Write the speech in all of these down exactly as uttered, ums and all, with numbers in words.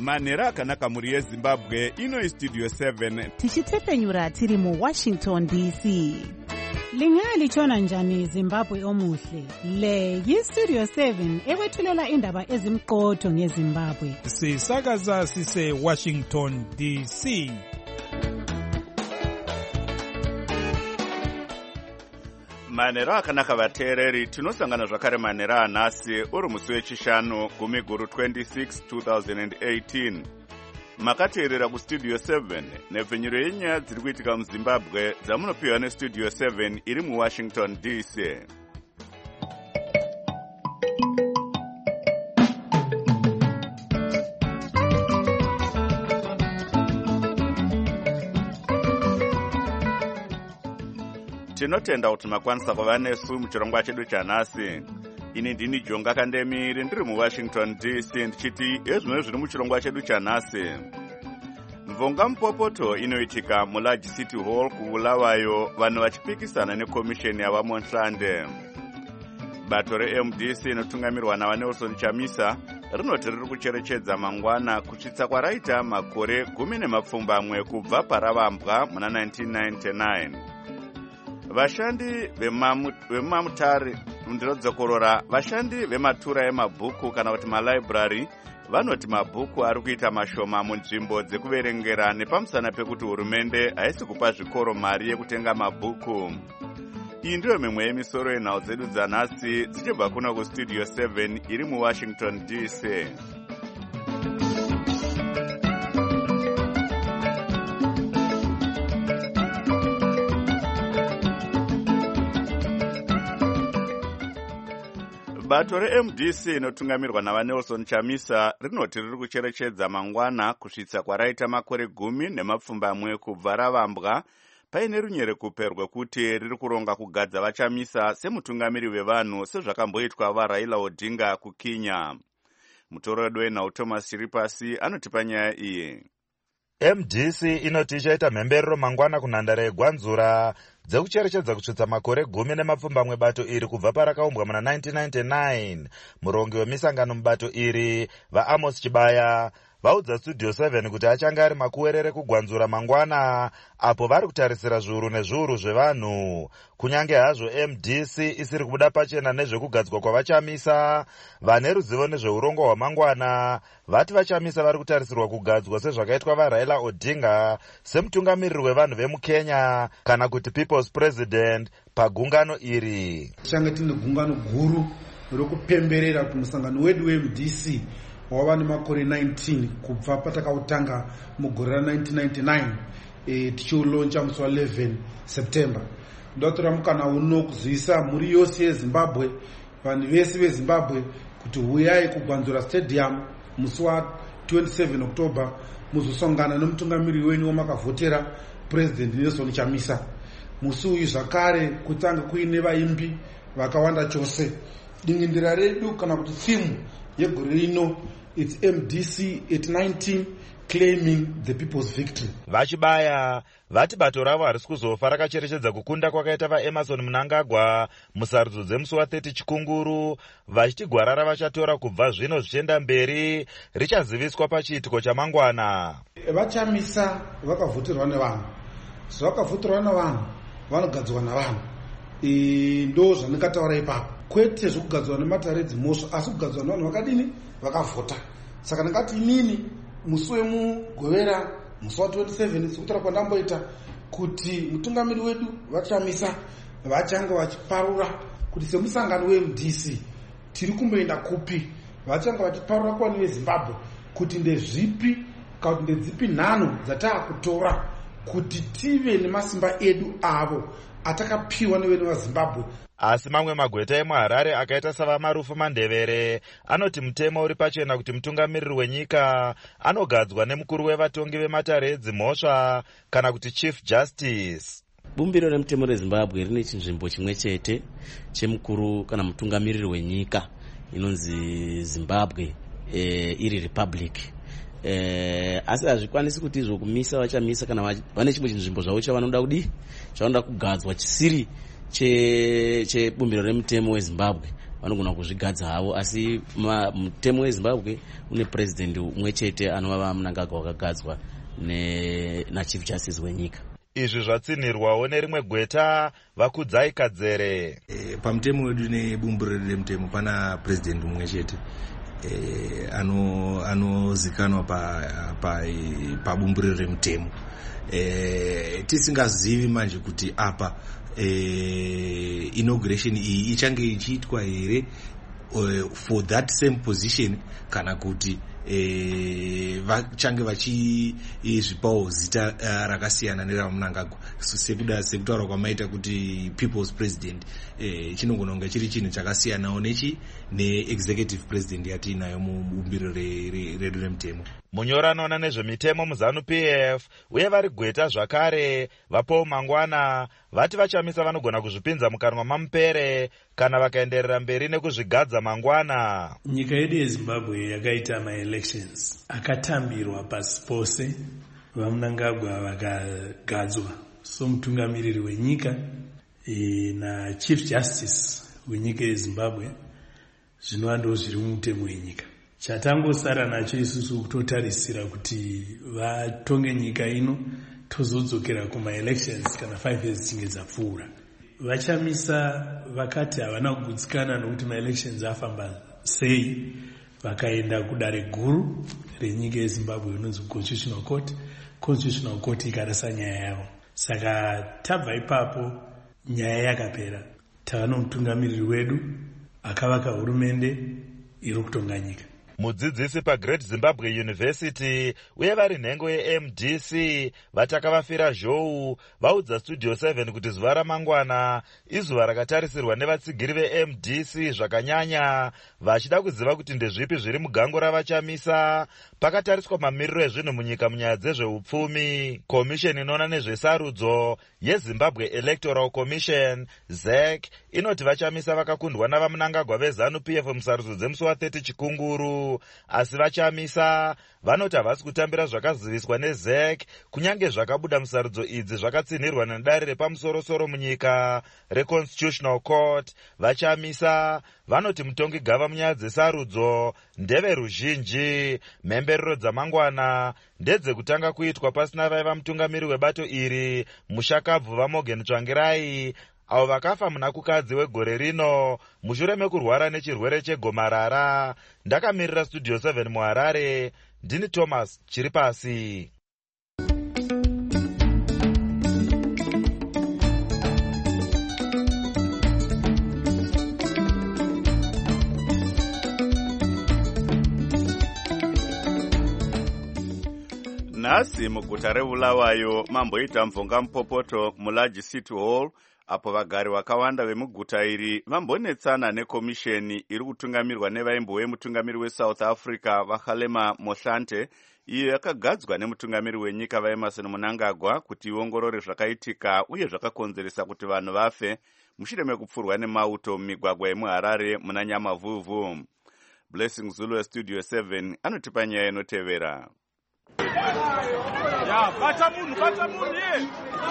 manhero akanaka mhuri yezimbabwe. Ino Studio seven tichitepfenyura tiri muWashington D C. Lingalitshona njani Zimbabwe omuhle? Le yiStudio seven ekwethulela indaba ezimqotho ngeZimbabwe. Sisakaza sise Washington D C. manhero akanaka vateereri, tinosangana zvakare manhero anhasi uri musi wechishanu gumi guru twenty-six two thousand eighteen. Makateerera kuStudio seven nepfenyuro yenyaya dziri kuitika muZimbabwe dzamunopiwa neStudio seven iri muWashington D C. Tinotenda kuti makwanisa kuva nesu muchirongwa chedu chanhasi. Ini ndini Jonga Kandemiri ndiri muWashington D C ndichiti ezvimwe zviri muchirongwa chedu chanhasi. Mvonga mupopoto inoitika muLarge City Hall kuBulawayo, vanhu vachipikisana nekomisheni yavamonhlande. Bato reM D C inotungamirwa naVanelson Chamisa rinoti riri kucherechedza mangwana kusvitsa kwaraita makore gumi nemapfumbamwe kubva paravambwa muna nineteen ninety-nine. Vashandi vemamutare ndinodzokorora vashandi vematura emabhuku kana kuti malibrary vanoti mabhuku ari kuita mashoma munzvimbo dzekuverengera nepamusana pekuti hurumende haisi kupa zvikoro mari yekutenga mabhuku. Iyi ndiyo mimwe yemisoro yenhau dzedu dzanhasi dzichibva kuno kuStudio seven iri muWashington D C. Bato reM D C inotungamirwa naVanelson Chamisa rinoti riri kucherechedza mangwana kusvitsa kwaraita makore gumi nemapfumbamwe kubva ravambwa paine runyerekupe rwekuti riri kuronga kugadza vaChamisa semutungamiri wevanhu sezvakamboitwa vaRaila Odinga kuKenya. Mutoredo wenhau Thomas Chiripasi anotipa nyaya iyi. M D C inoti ichaita mhemberero mangwana kunhandare yeGwanzura dzekucherechedza kusvitsa makore gumi nemapfumbamwe bato iri kubva parakaumbwa muna nineteen ninety-nine. Murongi wemisangano mubato iri vaAmos Chibaya vaudza Studio seven kuti achange ari makuwerere kuGwanzura mangwana apo vari kutarisira zviuru nezviuru zvevanhu. Kunyange hazvo M D C isiri kubuda pachena nezvekugadzwa kwavaChamisa, vane ruzivo nezveurongo hwamangwana vati vaChamisa vari kutarisirwa kugadzwa sezvakaitwa vaRaila Odinga semutungamiriri wevanhu vemuKenya kana kuti People's President pagungano iri. Change tine gungano guru rokupemberera kumusangano wedu weM D C wava nemakore nineteen kubva patakautanga mugore ra nineteen ninety-nine e, tichiuloncha musi wa eleven September. Ndotora mukana uno kuziisa mhuri yose yeZimbabwe, vanhu vese veZimbabwe kuti huyai kuGwanzura Stadium musi wa twenty-seven October muzosongana nemutungamiriri wenyu wamakavhotera President Nelson Chamisa. Musi uyu zvakare kutanga kuine vaimbi vakawanda chose. Dingindira redu kana kuti theme yegore rino it's M D C at nineteen claiming the people's victory. Vachibaya vati bato ravo harisi kuzofa rakacherechedza kukunda kwakaita vaEmerson Mnangagwa musarudzo dzemusi wa thirty Chikunguru, vachiti gwara ravachatora kubva zvino zvichienda mberi richaziviswa pachiitiko chamangwana. VaChamisa vakavhoterwa nevanhu, zvakavhoterwa nevanhu vanogadzwa navanhu. E, ndo zvandikataura ipapo, kwete zvokugadzwa nematare dzimhosva asi kugadzwa nevanhu vakadini vakavhota. Saka ndingati inini musi wemugovera musi wa twenty-seven sekutora kwandamboita kuti mutungamiri wedu vaChamisa vachanga vachiparura kuti semusangano weM D C tiri kumboenda kupi, vachanga vachiparura kwani veZimbabwe kuti ndezvipi kana kuti ndedzipi nhano dzataakutora kuti tive nemasimba edu avo atakapiwa nevenhu vaZimbabwe. Asi mamwe magweta emuHarare akaita savaMarufu Mandevere anoti mutemo uri pachena kuti mutungamiriri wenyika anogadzwa nemukuru wevatongi vematare edzimhosva kana kuti Chief Justice. Bumbiro remutemo reZimbabwe rine chinzvimbo chimwe chete chemukuru kana mutungamiriri wenyika inonzi Zimbabwe e, iri Republic. Eh, asi hazvikwanisi kuti izvo kumisa vaChamisa kana vane chimwe chinzvimbo zvavo chavanoda kudi chavanoda kugadzwa chisiri chebumbiro remutemo weZimbabwe. vanogona kuzvigadza havo, asi mutemo wezimbabwe une president umwe chete anova Mnangagwa wakagadzwa nachief justice wenyika. Izvi zvatsinirwawo nerimwe gweta Vakudzai Kadzere. E, pamutemo wedu nebumburiro remutemo pana president umwe chete e, anozikanwa pa pa pabumburiro remutemo. E, tisingazivi manje kuti apa e, inauguration iyi ichange ichiitwa here uh, for that same position kana kuti e, vachange vachizvipawo zita uh, rakasiyana neraMnangagwa. So, sekuda sekutaura kwamaita kuti people's president e, chinogona kunge chiri chinhu chakasiyanawo nechi neexecutive president yatiinayo mubumbiro redu remutemo. Munyori anoona nezvemitemo muZANU-P F uye vari gweta zvakare vaPaul Mangwana vati vachamisa vanogona kuzvipinza mukanwa mamupere kana vakaenderera mberi nekuzvigadza mangwana. Nyika yedu yeZimbabwe yakaita ma-elections akatambirwa pasi pose, vaMnangagwa vakagadzwa somutungamiriri wenyika e, na chief justice wenyika yeZimbabwe, zvinova ndo zviri mumutemo wenyika. Chatangosara nacho isusu kutotarisira kuti vatonge nyika ino tozodzokera kuma-elections kana five years dzinge dzapfuura. Vachamisa vakati havana kugutsikana nokuti ma-elections afamba sei, vakaenda kudare guru renyika yeZimbabwe inonzi Constitutional Court. Constitutional Court ikarasa nyaya yavo. Saka tabva ipapo nyaya yakapera. Tava nomutungamiriri wedu akavaka hurumende iri kutonga nyika. Mudzidzisi paGreat Zimbabwe University uye vari nhengo yeM D C vatakavafira zhou vaudza Studio seven kuti zuva ramangwana izuva rakatarisirwa nevatsigiri veM D C zvakanyanya, vachida kuziva kuti ndezvipi zviri mugango ravachamisa pakatariswa mamiriro ezvinhu munyika munyaya dzezveupfumi. Komisheni inoona nezvesarudzo yeZimbabwe Electoral Commission Z E C inoti vachamisa vakakundwa navaMnangagwa veZANU-P F musarudzo dzemusi wa30 chikunguru, asi vachamisa vanoti havasi kutambira zvakaziviswa neZ E C kunyange zvakabuda musarudzo idzi zvakatsinirwa nedare repamusorosoro munyika reConstitutional Court. Vachamisa vanoti mutongi gava munyaya dzesarudzo ndeve ruzhinji. Mhemberero dzamangwana ndedzekutanga kuitwa pasina vaiva mutungamiri webato iri Mushakabvu vaMorgan Tsvangirai, avo vakafa muna kukadzi wegore rino mushure mekurwara nechirwere chegomarara. Ndakamirira Studio seven muHarare, ndini Thomas Chiripasi. Nhasi muguta reBulawayo mamboita mvonga mupopoto muLarge City Hall, apo vagari vakawanda vemuguta iri vambonetsana nekomisheni iri kutungamirwa nevaimbove mutungamiri weSouth Africa vaKgalema Mohlante, iyo yakagadzwa nemutungamiri wenyika vaEmmerson Mnangagwa kuti iongorore zvakaitika uye zvakakonzeresa kuti vanhu vafe mushure mekupfurwa nemauto mumigwagwa yemuHarare muna Nyamavhuvhu. Blessing Zulu weStudio seven anotipa nyaya inotevera. Ya, bata munhu, bata munhu ye.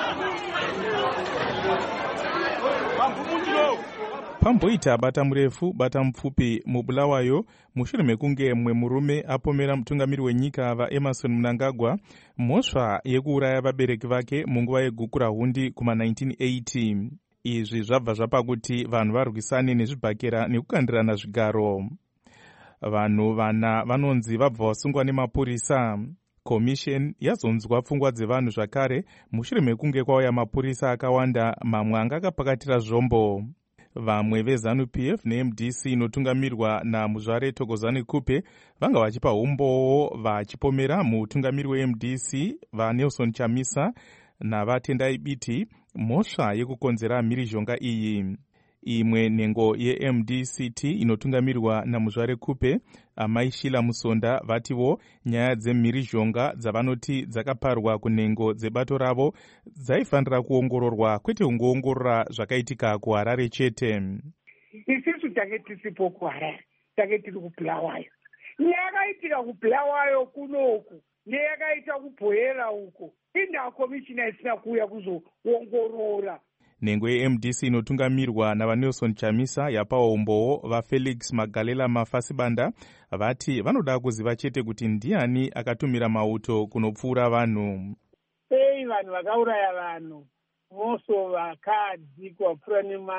Pamboita bata murefu bata mupfupi muBulawayo mushure mekunge mumwe murume apomera mutungamiri wenyika vaEmmerson Mnangagwa mhosva yekuuraya vabereki vake munguva yegukura hundi kuma nineteen eighty. Izvi zvabva zvapa kuti vanhu varwisane nezvibhakera nekukandirana zvigaro. Vanhu vana vanonzi vabva vasungwa nemapurisa. Commission yazonzwa pfungwa dzevanhu zvakare mushure mekunge kwauya mapurisa akawanda, mamwe anga akapakatira zvombo. Vamwe veZANU-P F neM D C inotungamirwa naMuzvare Thokozani Kupe vanga vachipa umbowo vachipomera mutungamiri weM D C vaNelson Chamisa naVatendai Biti mhosva yekukonzera mhirizhonga iyi. Imwe nhengo yeM D C T inotungamirwa naMuzvare Kupe, Amai Shila Musonda, vatiwo nyaya dzemhirizhonga dzavanoti dzakaparwa kunhengo dzebato ravo dzaifanira kuongororwa, kwete kungoongorora zvakaitika kuHarare chete. Isusu tange tisipo kuHarare, tange tiri kuBulawayo. Neyakaitika kuBulawayo kunoku neyakaita kuBhoyera uko, inda komishina isina kuuya kuzoongorora. nhengo ye-M D C inotungamirwa navaNelson Chamisa yapawo umbowo vaFelix Magalela Mafasibanda vati vanoda kuziva chete kuti ndiani akatumira mauto kunopfuura vanhu. Sei vanhu vakauraya vanhu moso vakadzi kwapfuura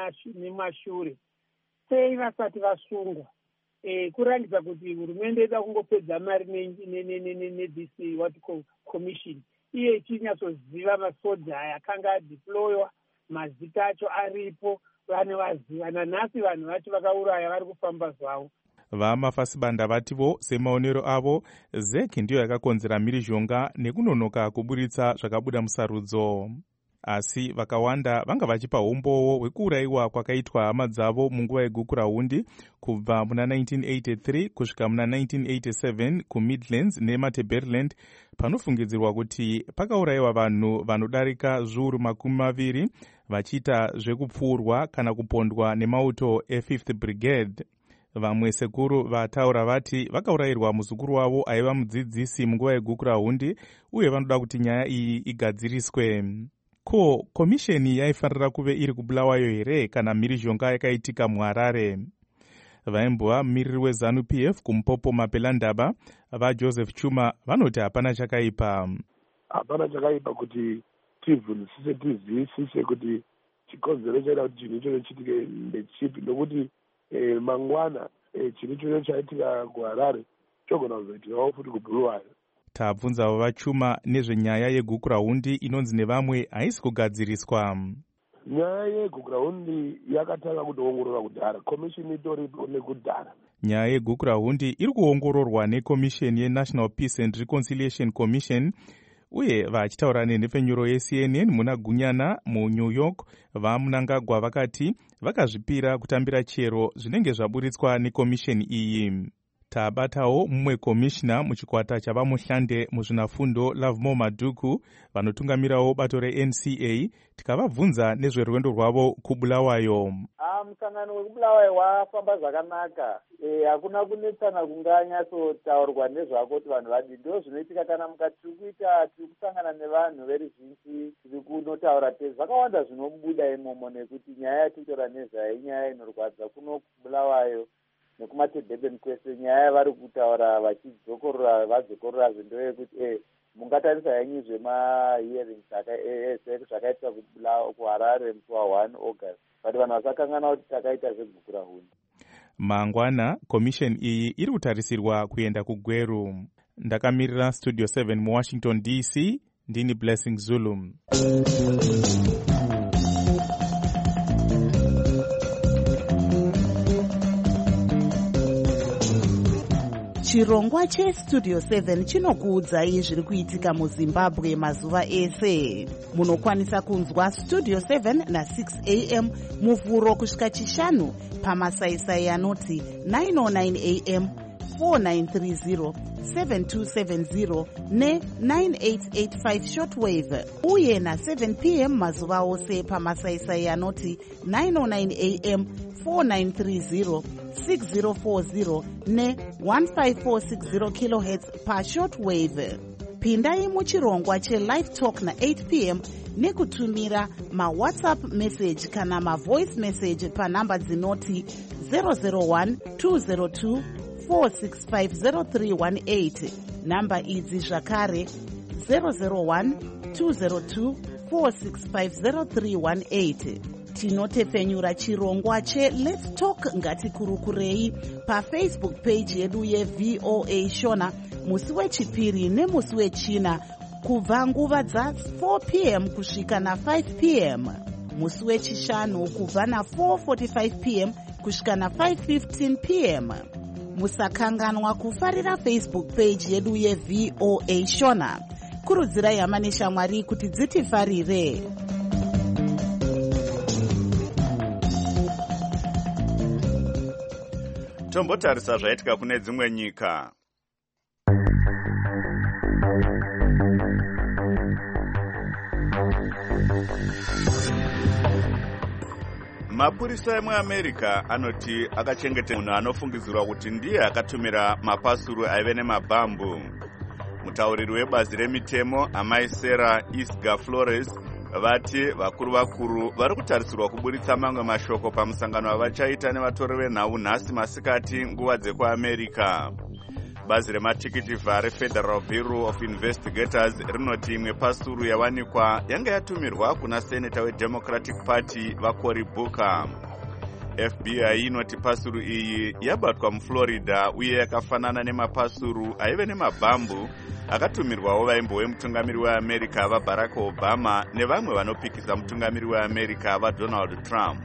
nemashure sei vasati vasungwa? E, kurangidza kuti hurumende ida kungopedza mari ne-this what commission iye ichinyatsoziva masoja aya akanga adeploywa, mazita acho aripo, vane vaziva. Nanhasi vanhu vacho vakauraya vari kufamba zvavo. VaMafasibanda vativo semaonero avo Z E C ndiyo yakakonzera mhirizhonga nekunonoka kuburitsa zvakabuda musarudzo. Asi vakawanda vanga vachipa umbowo hwekuurayiwa kwakaitwa hama dzavo munguva yegukurahundi kubva muna nineteen eighty-three kusvika muna nineteen eighty-seven kuMidlands neMatabeleland, panofungidzirwa kuti pakaurayiwa vanhu vanodarika zviuru makumi maviri vachiita zvekupfuurwa kana kupondwa nemauto e-fifth Brigade. Vamwe sekuru vataura vati vakaurayirwa muzukuru wavo aiva mudzidzisi munguva yegukurahundi uye vanoda kuti nyaya iyi igadziriswe. Ko komisheni yaifanira kuve iri kuBulawayo here kana mhirizhonga yakaitika muHarare? Vaimbova mumiriri weZanu-P F kuMupopo Mapelandaba vaJoseph Chuma vanoti hapana chakaipa. Hapana chakaipa kuti tivhunisise tizivisise kuti chikonzero chaita kuti chinhu ichocho chitike ndechipi, nokuti eh, mangwana eh, chinhu ichocho chaitika kuHarare chogona kuzoitirawo futi kuBulawayo. Tabvunzawo vaChuma nezvenyaya yegukurahundi inonzi nevamwe haisi kugadziriswa. Nyaya yegukurahundi yakatanga kutoongorora kudhara, komishini itoripo nekudhara. Nyaya yegukurahundi iri kuongororwa nekomisheni yeNational Peace and Reconciliation Commission, uye vachitaura nenhepfenyuro yeC N N muna Gunyana muNew York, vaMnangagwa vakati vakazvipira kutambira chero zvinenge zvaburitswa nekomisheni iyi. Tabatawo mumwe komishina muchikwata chavamuhlande muzvinafundo Lovemore Maduku vanotungamirawo bato reN C A, tikavabvunza nezverwendo rwavo kuBulawayo. Ah, musangano wekuBulawayo wafamba zvakanaka. Eh, hakuna kunetsana kunganyatsotaurwa nezvako kuti vanhu vadii. Ndo zvinoitika kana mukati tiri kuita tiri kusangana nevanhu veruzhinji tiri kunotaura tezi. Vakawanda zvinobuda imomo nekuti nyaya yatitora nezvayo inyaya inorwadza kuno kuBulawayo. nekumatedheben kwese nyaya vari kutaura vachidzokorora vadzokorora zvindo yekuti eh mungatarisa yanyu zvemahearings zvakaitika kuHarare musi wa-one August but vanhu vasakangana kuti takaita zvegukurahundi. Mangwana komisheni iyi iri kutarisirwa kuenda kuGweru. Ndakamirira Studio seven muWashington D C, ndini Blessing Zulu. Chirongwa cheStudio seven chinokuudzai zviri kuitika muZimbabwe mazuva ese. Munokwanisa kunzwa Studio seven na six a m muvhuro kusvika chishanu pamasaisai anoti nine oh nine a m, four nine three zero, seven two seven zero ne nine eight eight five shortwave, uye na seven p m mazuva ose pamasaisai anoti nine oh nine a m, four nine three zero, six zero four zero ne one five four six zero kilohertz pa shortwave. Pindai muchirongwa cheLive Talk na eight p m nekutumira maWhatsApp message kana mavoice message pa namba dzinoti zero zero one two zero two four six five zero three one eight. Namba idzi zvakare zero zero one two zero two four six five zero three one eight. Tinotefenyura chirongwa che Let's Talk Ngatikurukurei pa Facebook page yedu ye V O A Shona musi wechipiri nemusi wechina kubva nguva dza four p m kusvika na five p m, musi wechishanu kubva na four forty-five p m kusvika na five fifteen p m. Musakanganwa kufarira Facebook page yedu ye V O A Shona. Kurudzirai hama neshamwari kuti dzitifarire. Tombotarisa zvaitika kune dzimwe nyika. Mapurisa emuAmerica anoti akachengeta munhu anofungidzirwa kuti ndiye akatumira mapasuru aive nemabhambu. Mutauriri webazi remitemo amai Sarah Isga Flores vati vakuru vakuru vari kutarisirwa kuburitsa mamwe mashoko pamusangano wavachaita nevatori venhau nhasi masikati nguva dzekuamerica. Bazi rematikiti vhare Federal Bureau of Investigators rinoti imwe pasuru yawanikwa yanga yatumirwa kuna seneta weDemocratic Party vaCory Booker. F B I inoti pasuru iyi yabatwa muFlorida uye yakafanana nemapasuru aive nemabhambu akatumirwawo vaimbo wemutungamiri weAmerica vaBarack Obama nevamwe vanopikisa mutungamiri weAmerica vaDonald Trump.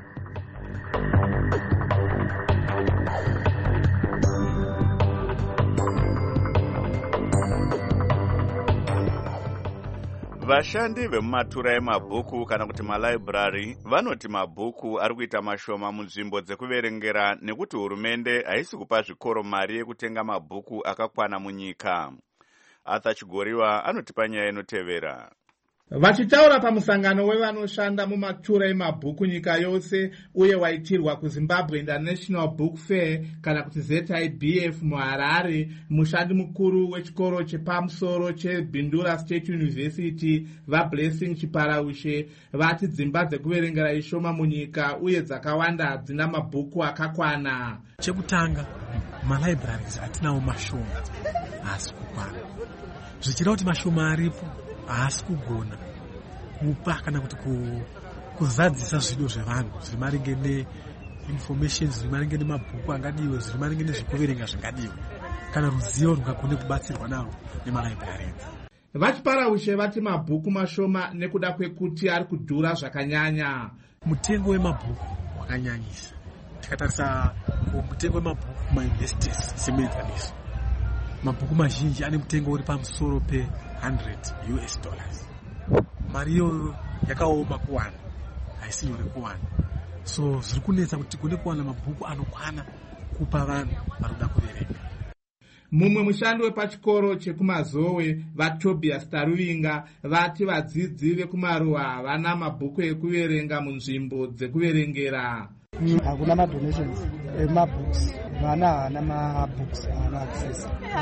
Vashandi vemumatura emabhuku kana kuti malibrary vanoti mabhuku ari kuita mashoma munzvimbo dzekuverengera nekuti hurumende haisi kupa zvikoro mari yekutenga mabhuku akakwana munyika. Arthur Chigoriwa anotipa nyaya inotevera. Vachitaura pamusangano wevanoshanda mumatura emabhuku nyika yose uye waitirwa kuZimbabwe International Book Fair kana kuti Z I B F muHarare, mushandi mukuru wechikoro chepamusoro cheBindura State University vaBlessing Chiparaushe vati dzimba dzekuverengera ishoma munyika uye dzakawanda hadzina mabhuku akakwana. Chekutanga, malibraries hatinawo mashoma haasi kukwana. Zvichira kuti mashoma aripo haasi kugona kupa kana kuti kuzadzisa zvido zvevanhu zviri maringe neinformation zviri maringe nemabhuku angadiwe zviri maringe nezvekuverenga zvingadiwe kana ruzivo rungagone kubatsirwa narwo nemalibrarians. Vachiparaushe vati mabhuku mashoma nekuda kwekuti ari kudhura zvakanyanya. Mutengo wemabhuku wakanyanyisa. Tikatarisa mutengo wemabhuku kumayunivhesiti semuenzaniso, mabhuku mazhinji ane mutengo uri pamusoro pe one hundred U S dollars. Mari iyo yakaoma kuwana, haisi nyore kuwana. So zviri kunetsa kuti kune kuwana mabhuku anokwana kupa vanhu varoda kuverenga. Mumwe mushandi wepachikoro chekumazowe vaTobias Taruvinga vati vadzidzi vekumaruwa havana mabhuku ekuverenga munzvimbo dzekuverengera. Hakuna madonations emabooks, vana havana mabooks havana access.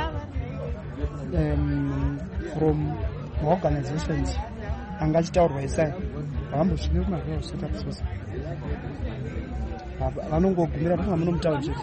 Um, from organizations angachitaurwa isai havambosvike kumaruwa kusvika kusosa vanongogumira panga muno mutaunship.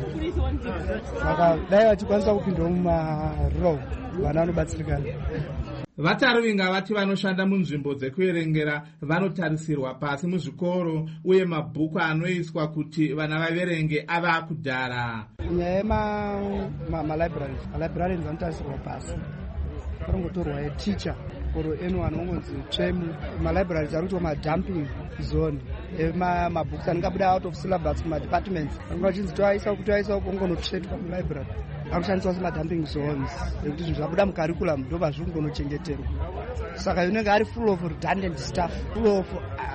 Saka dai vachikwanisa kupindawo mumarural vana vanobatsirikana. VaTaruvinga vati vanoshanda munzvimbo dzekuverengera vanotarisirwa pasi muzvikoro uye mabhuku anoiswa kuti vana vaverenge ava kudhara. Nyaya yemalibraries, malibrarians vanotarisirwa pasi. Parongotorwa yeticha oro eno anongonzi tremu. Malibraries ari kuitwa madumping zone emabhuku anengabuda out of syllabus kumadepartments. Angachinzi toaisa kuti toaisa kungonotrade pamalibrary. Akushandiswa semadumping zones ekuti zvinhu zvabuda mucurriculum ndo pazviri kungonochengeterwa. Saka inenge ari full of redundant stuff, full of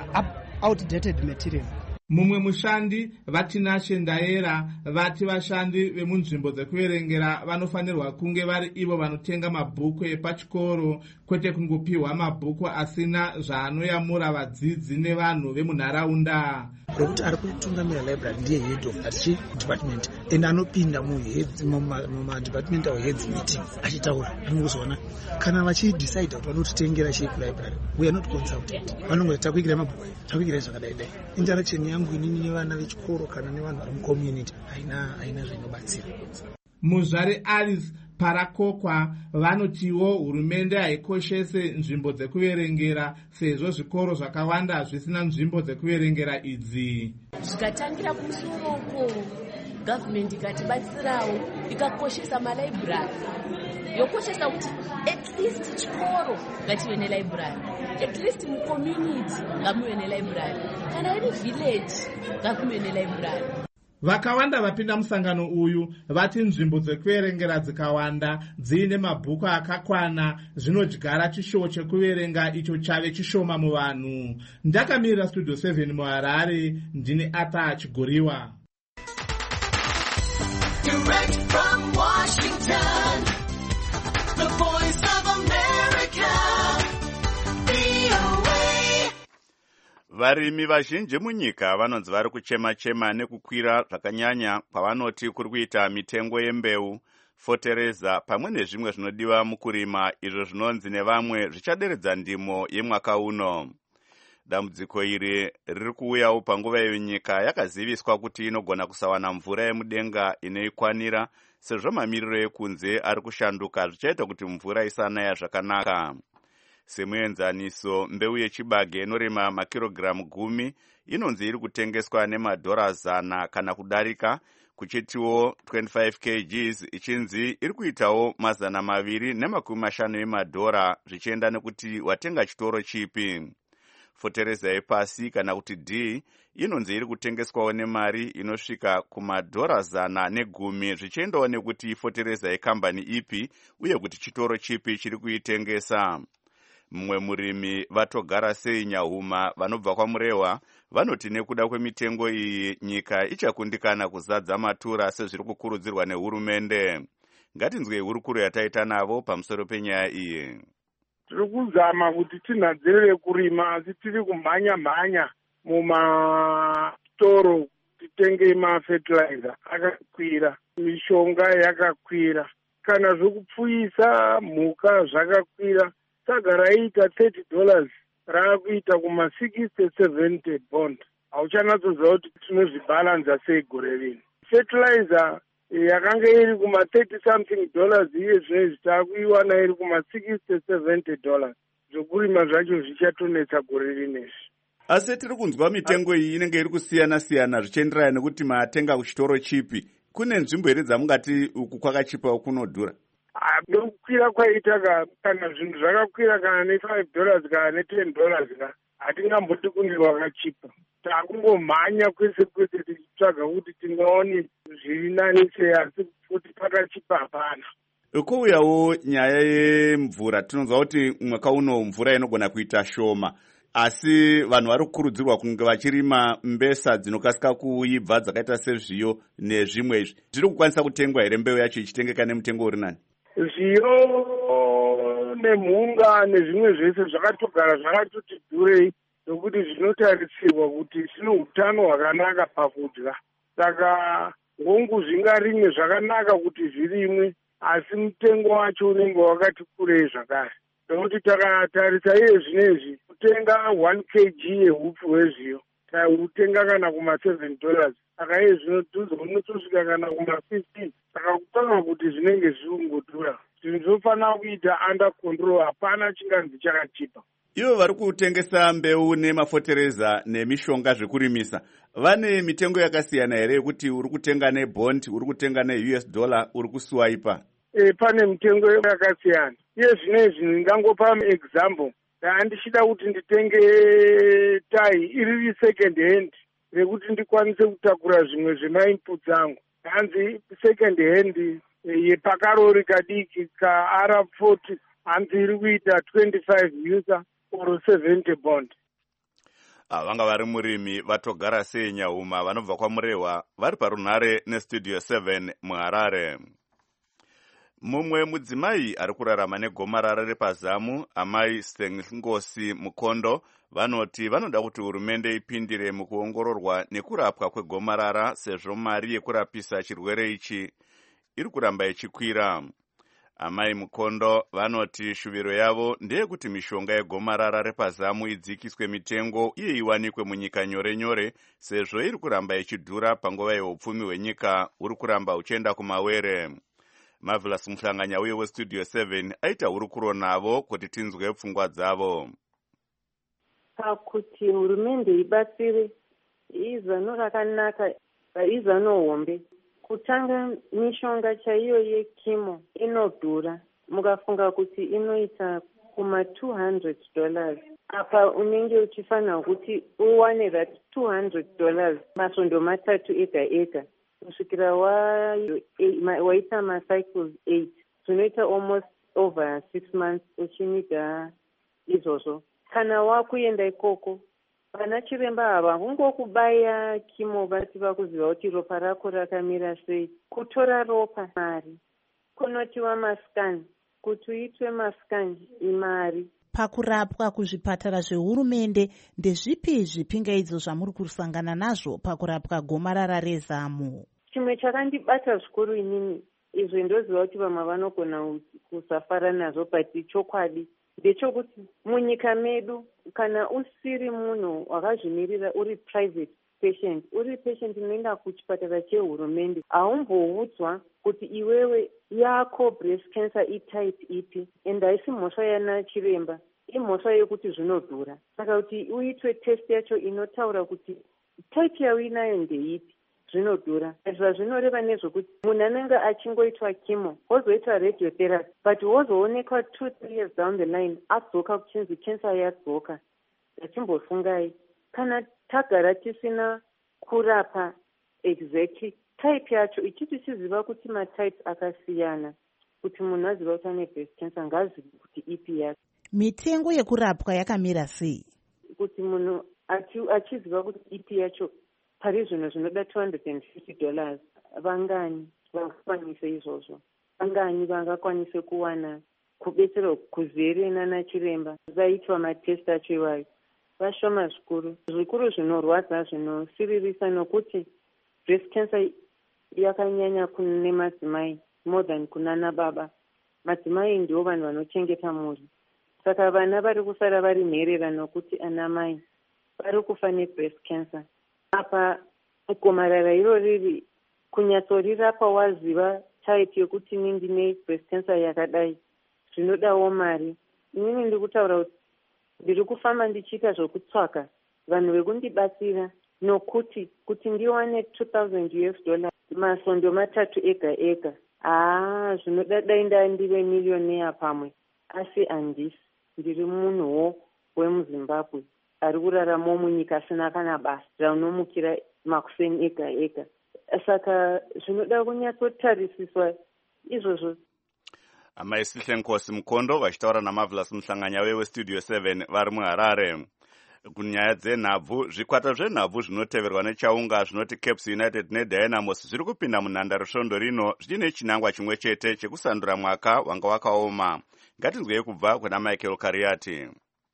outdated material. Mumwe mushandi vaTinashe Ndaera vati vashandi vemunzvimbo dzekuverengera vanofanirwa kunge vari ivo vanotenga mabhuku epachikoro kwete kungopiwa mabhuku asina zvaanoyamura vadzidzi nevanhu vemunharaunda. Rokuti ari kutungamira library ndiye head of that department and anopinda mumadepartment awo heads meeting achitaura anozoona kana vachidecide kuti vanotitengera chii kulibrary, we are not consulted. Vanongoti takuigira mabhuku takuigira zvakadai dai. Interaction yangu inini nevana vechikoro kana nevanhu vari mucommunity haina haina zvinobatsira. Muzvare Alice Parakokwa vanotiwo hurumende haikoshese nzvimbo dzekuverengera sezvo zvikoro zvakawanda zvisina nzvimbo dzekuverengera idzi. Zvikatangira kumusoro government ikatibatsirawo ikakoshesa malibrary, yokoshesa kuti at least chikoro ngachive nelibrary, at least mucommunity ngamuve nelibrary, kana iri village ngakuve nelibrary. Vakawanda vapinda musangano uyu vati nzvimbo dzekuverengera dzikawanda dziine mabhuku akakwana zvinodyara chishowo chekuverenga icho chave chishoma muvanhu. Ndakamirira Studio seven muHarare, ndini Arthur Chigoriwa. Direct from Washington, the voice of America, V O A. Varimi vazhinji munyika vanonzi vari kuchema-chema nekukwira zvakanyanya pavanoti kuri kuita mitengo yembeu, fotereza pamwe nezvimwe zvinodiwa mukurima, izvo zvinonzi nevamwe zvichaderedza ndimo yemwaka uno. dambudziko iri riri kuuyawo panguva iyo nyika yakaziviswa kuti inogona kusawana mvura yemudenga inoikwanira sezvo mamiriro ekunze ari kushanduka zvichaita kuti mvura isanaya zvakanaka. Semuenzaniso, mbeu yechibage inorema makirogiramu gumi inonzi iri kutengeswa nemadhora zana kana kudarika, kuchitiwo twenty-five kilograms ichinzi iri kuitawo mazana maviri nemakumi mashanu emadhora zvichienda nekuti watenga chitoro chipi. Fotereza yepasi kana kuti D inonzi iri kutengeswawo nemari inosvika kumadhora zana negumi zvichiendawo nekuti fotereza yekambani ipi uye kuti chitoro chipi chiri kuitengesa. Mumwe murimi Vatogara sei Nyahuma vanobva kwaMurehwa vanoti nekuda kwemitengo iyi nyika ichakundikana kuzadza matura sezviri kukurudzirwa nehurumende. Ngatinzwe hurukuro yataita navo pamusoro penyaya iyi. Tiri kuzama kuti tinhadzirire kurima asi tiri kumhanya mhanya mumatoro titenge mafertilizer akakwira, mishonga yakakwira, kana zvokupfuyisa mhuka zvakakwira. Saka raita thirty dollars raakuita kuma sixty seventy bond. Hauchanatsoziva kuti tinozvibalanza sei gore rino. Fertilizer yakanga iri kuma thirty something dollars iye zvino taakuiwana iri kuma sixty seventy dollars. Zvokurima zvacho zvichatonetsa gore rinezvi. Asi tiri kunzwa mitengo iyi inenge iri kusiyana siyana zvichienderana nekuti matenga kuchitoro chipi. Kune nzvimbo here dzamungati uku kwakachipa kunodhura? Nokukwira kwaita kana zvinhu zvakakwira kana ne-five dollars kana ne-ten dollars ka hatingamboti kune rwakachipa. Takungomhanya kwese kwese tichitsvaga kuti tingaone zviri nani sei asi kuti pakachipa hapana. Kouyawo nyaya yemvura, tinonzwa kuti mwaka uno mvura inogona kuita shoma, asi vanhu vari kukurudzirwa kunge vachirima mbesa dzinokasika kuibva dzakaita sezviyo nezvimwe izvi. Zviri kukwanisa kutengwa here mbeu yacho ichitengeka nemutengo uri nani? Zviyo nemhunga nezvimwe zvese zvakatogara zvakatoti dhurei nokuti zvinotarisirwa kuti zvine utano hwakanaka pakudya. Saka hongu zvingarimwe zvakanaka kuti zvirimwe asi mutengo wacho unenge wakati kurei zvakare. Nokuti takatarisa iye zvinezvi kutenga one kilogram yehupfu hwezviyo tautenga kana kuma seven dollars. Saka iye zvinodhudza unotosvika kana kuma fifteen. Saka kutanga kuti zvinenge zviungodhura. Zvinhu zvofanira kuita under control, hapana chinganzi chakachipa. Ivo vari kutengesa mbeu nemafotereza nemishonga zvekurimisa vane mitengo yakasiyana here yekuti uri kutenga nebond, uri kutenga ne-U S dollar, uri kuswaipa? E, pane mitengo yakasiyana. Iye zvinezvi ndingangopa example. Ndichida kuti nditenge tai iri second hand rekuti ndikwanise kutakura zvimwe zvemainputs angu. Hanzi second hand yepakarori kadiki ka R A forty hanzi iri kuita twenty-five user or seventy bond. Vanga vari murimi Vatogara sei Nyahuma vanobva kwaMurehwa vari parunhare nestudio seven muHarare. Mumwe mudzimai ari kurarama negomarara repazamu, amai Stengosi Mukondo, vanoti vanoda kuti hurumende ipindire mukuongororwa nekurapwa kwegomarara sezvo mari yekurapisa chirwere ichi iri kuramba ichikwira. Amai Mukondo vanoti shuviro yavo ndeyekuti mishonga yegomarara repazamu idzikiswe mitengo uye iwanikwe munyika nyore nyore sezvo iri kuramba ichidhura panguva yeupfumi hwenyika uri kuramba uchienda kumawere. Marvelous Muhlanganya uye westudio seven aita hurukuro navo kuti tinzwe pfungwa dzavo. Pakuti hurumende ibatsire izano rakanaka, izano hombe. Kutanga mishonga chaiyo yekimo inodhura. Mukafunga kuti inoita kuma two hundred dollars. Apa unenge uchifanira kuti uwane that two hundred dollars masondo matatu ega ega. Kusvikira waita macycles eight. Zvinoita almost over six months uchinida izvozvo. Kana wakuenda ikoko, vana chiremba hava hungokubaya kimo vati vakuziva kuti ropa rako rakamira sei. Kutora ropa mari, kunotiwa maskani, kuti uitwe maskani imari. Pakurapwa kuzvipatara zvehurumende ndezvipi zvipingaidzo zvamuri kusangana nazvo pakurapwa gomarara rezamu? Chimwe chakandibata zvikuru inini, izvo ndoziva kuti vamwe vanogona kusafara nazvo, but chokwadi ndechokuti munyika medu kana usiri munhu wakazvimirira uri private patient uri patient unoenda kuchipatara chehurumende haumboudzwa kuti iwewe yako breast cancer itype ipi and haisi mhosva yana chiremba imhosva yekuti zvinodhura saka kuti uitwe test yacho inotaura kuti type yauinayo ndeipi zvinodhura zvazvinoreva nezvokuti munhu anenge achingoitwa chemo wozoitwa radiotherapy but wozoonekwa two three years down the line adzoka kuchinzi cancer yadzoka zachimbofungai kana tagara tisina kurapa exactly type yacho ichi tichiziva kuti matypes akasiyana kuti munhu aziva kuti ane breast cancer ngazivi kuti ipi yacho. Mitengo yekurapwa yakamira sei? Kuti munhu achiziva kuti ipi yacho pari zvino zvinoda two hundred fifty dollars vangani vangakwanise izvozvo vangani vangakwanise kuwana kubetserwa kuzere nana chiremba vaitwa matest acho iwayo vashoma zvikuru zvikuru zvinorwadza zvinosiririsa nokuti breast cancer yakanyanya kune madzimai more than kunana baba. Madzimai ndio vanhu vanochengeta mhuri saka vana vari kusara vari nherera nokuti ana mai vari kufa nebreast cancer. Apa gomarara iro riri kunyatsorirapa waziva type yekuti ini ndine breast cancer yakadai zvinodawo mari. Inini ndiri kutaura kuti ndiri kufamba ndichiita zvokutsvaka vanhu vekundibatsira nokuti kuti ndiwane two thousand U S dollars masondo matatu ega ega haa zvinoda dai ndandive miliyonea pamwe asi handisi ndiri munhuwo wemuzimbabwe ari kuraramawo munyika asina kana basa raunomukira makuseni ega ega saka zvinoda kunyatsotarisiswa izvozvo. Amai Sihle Nkosi Mukondo vachitaura naMarvelous Muhlanganya weStudio seven vari muHarare. Kunyaya dzenhabvu, zvikwata zvenhabvu zvinoteverwa nechaunga zvinoti Caps United neDynamos zviri kupinda munhandare svondo rino zviine chinangwa chimwe chete chekusandura mwaka wanga wakaoma. Ngatinzwei kubva kuna Michael Kariati.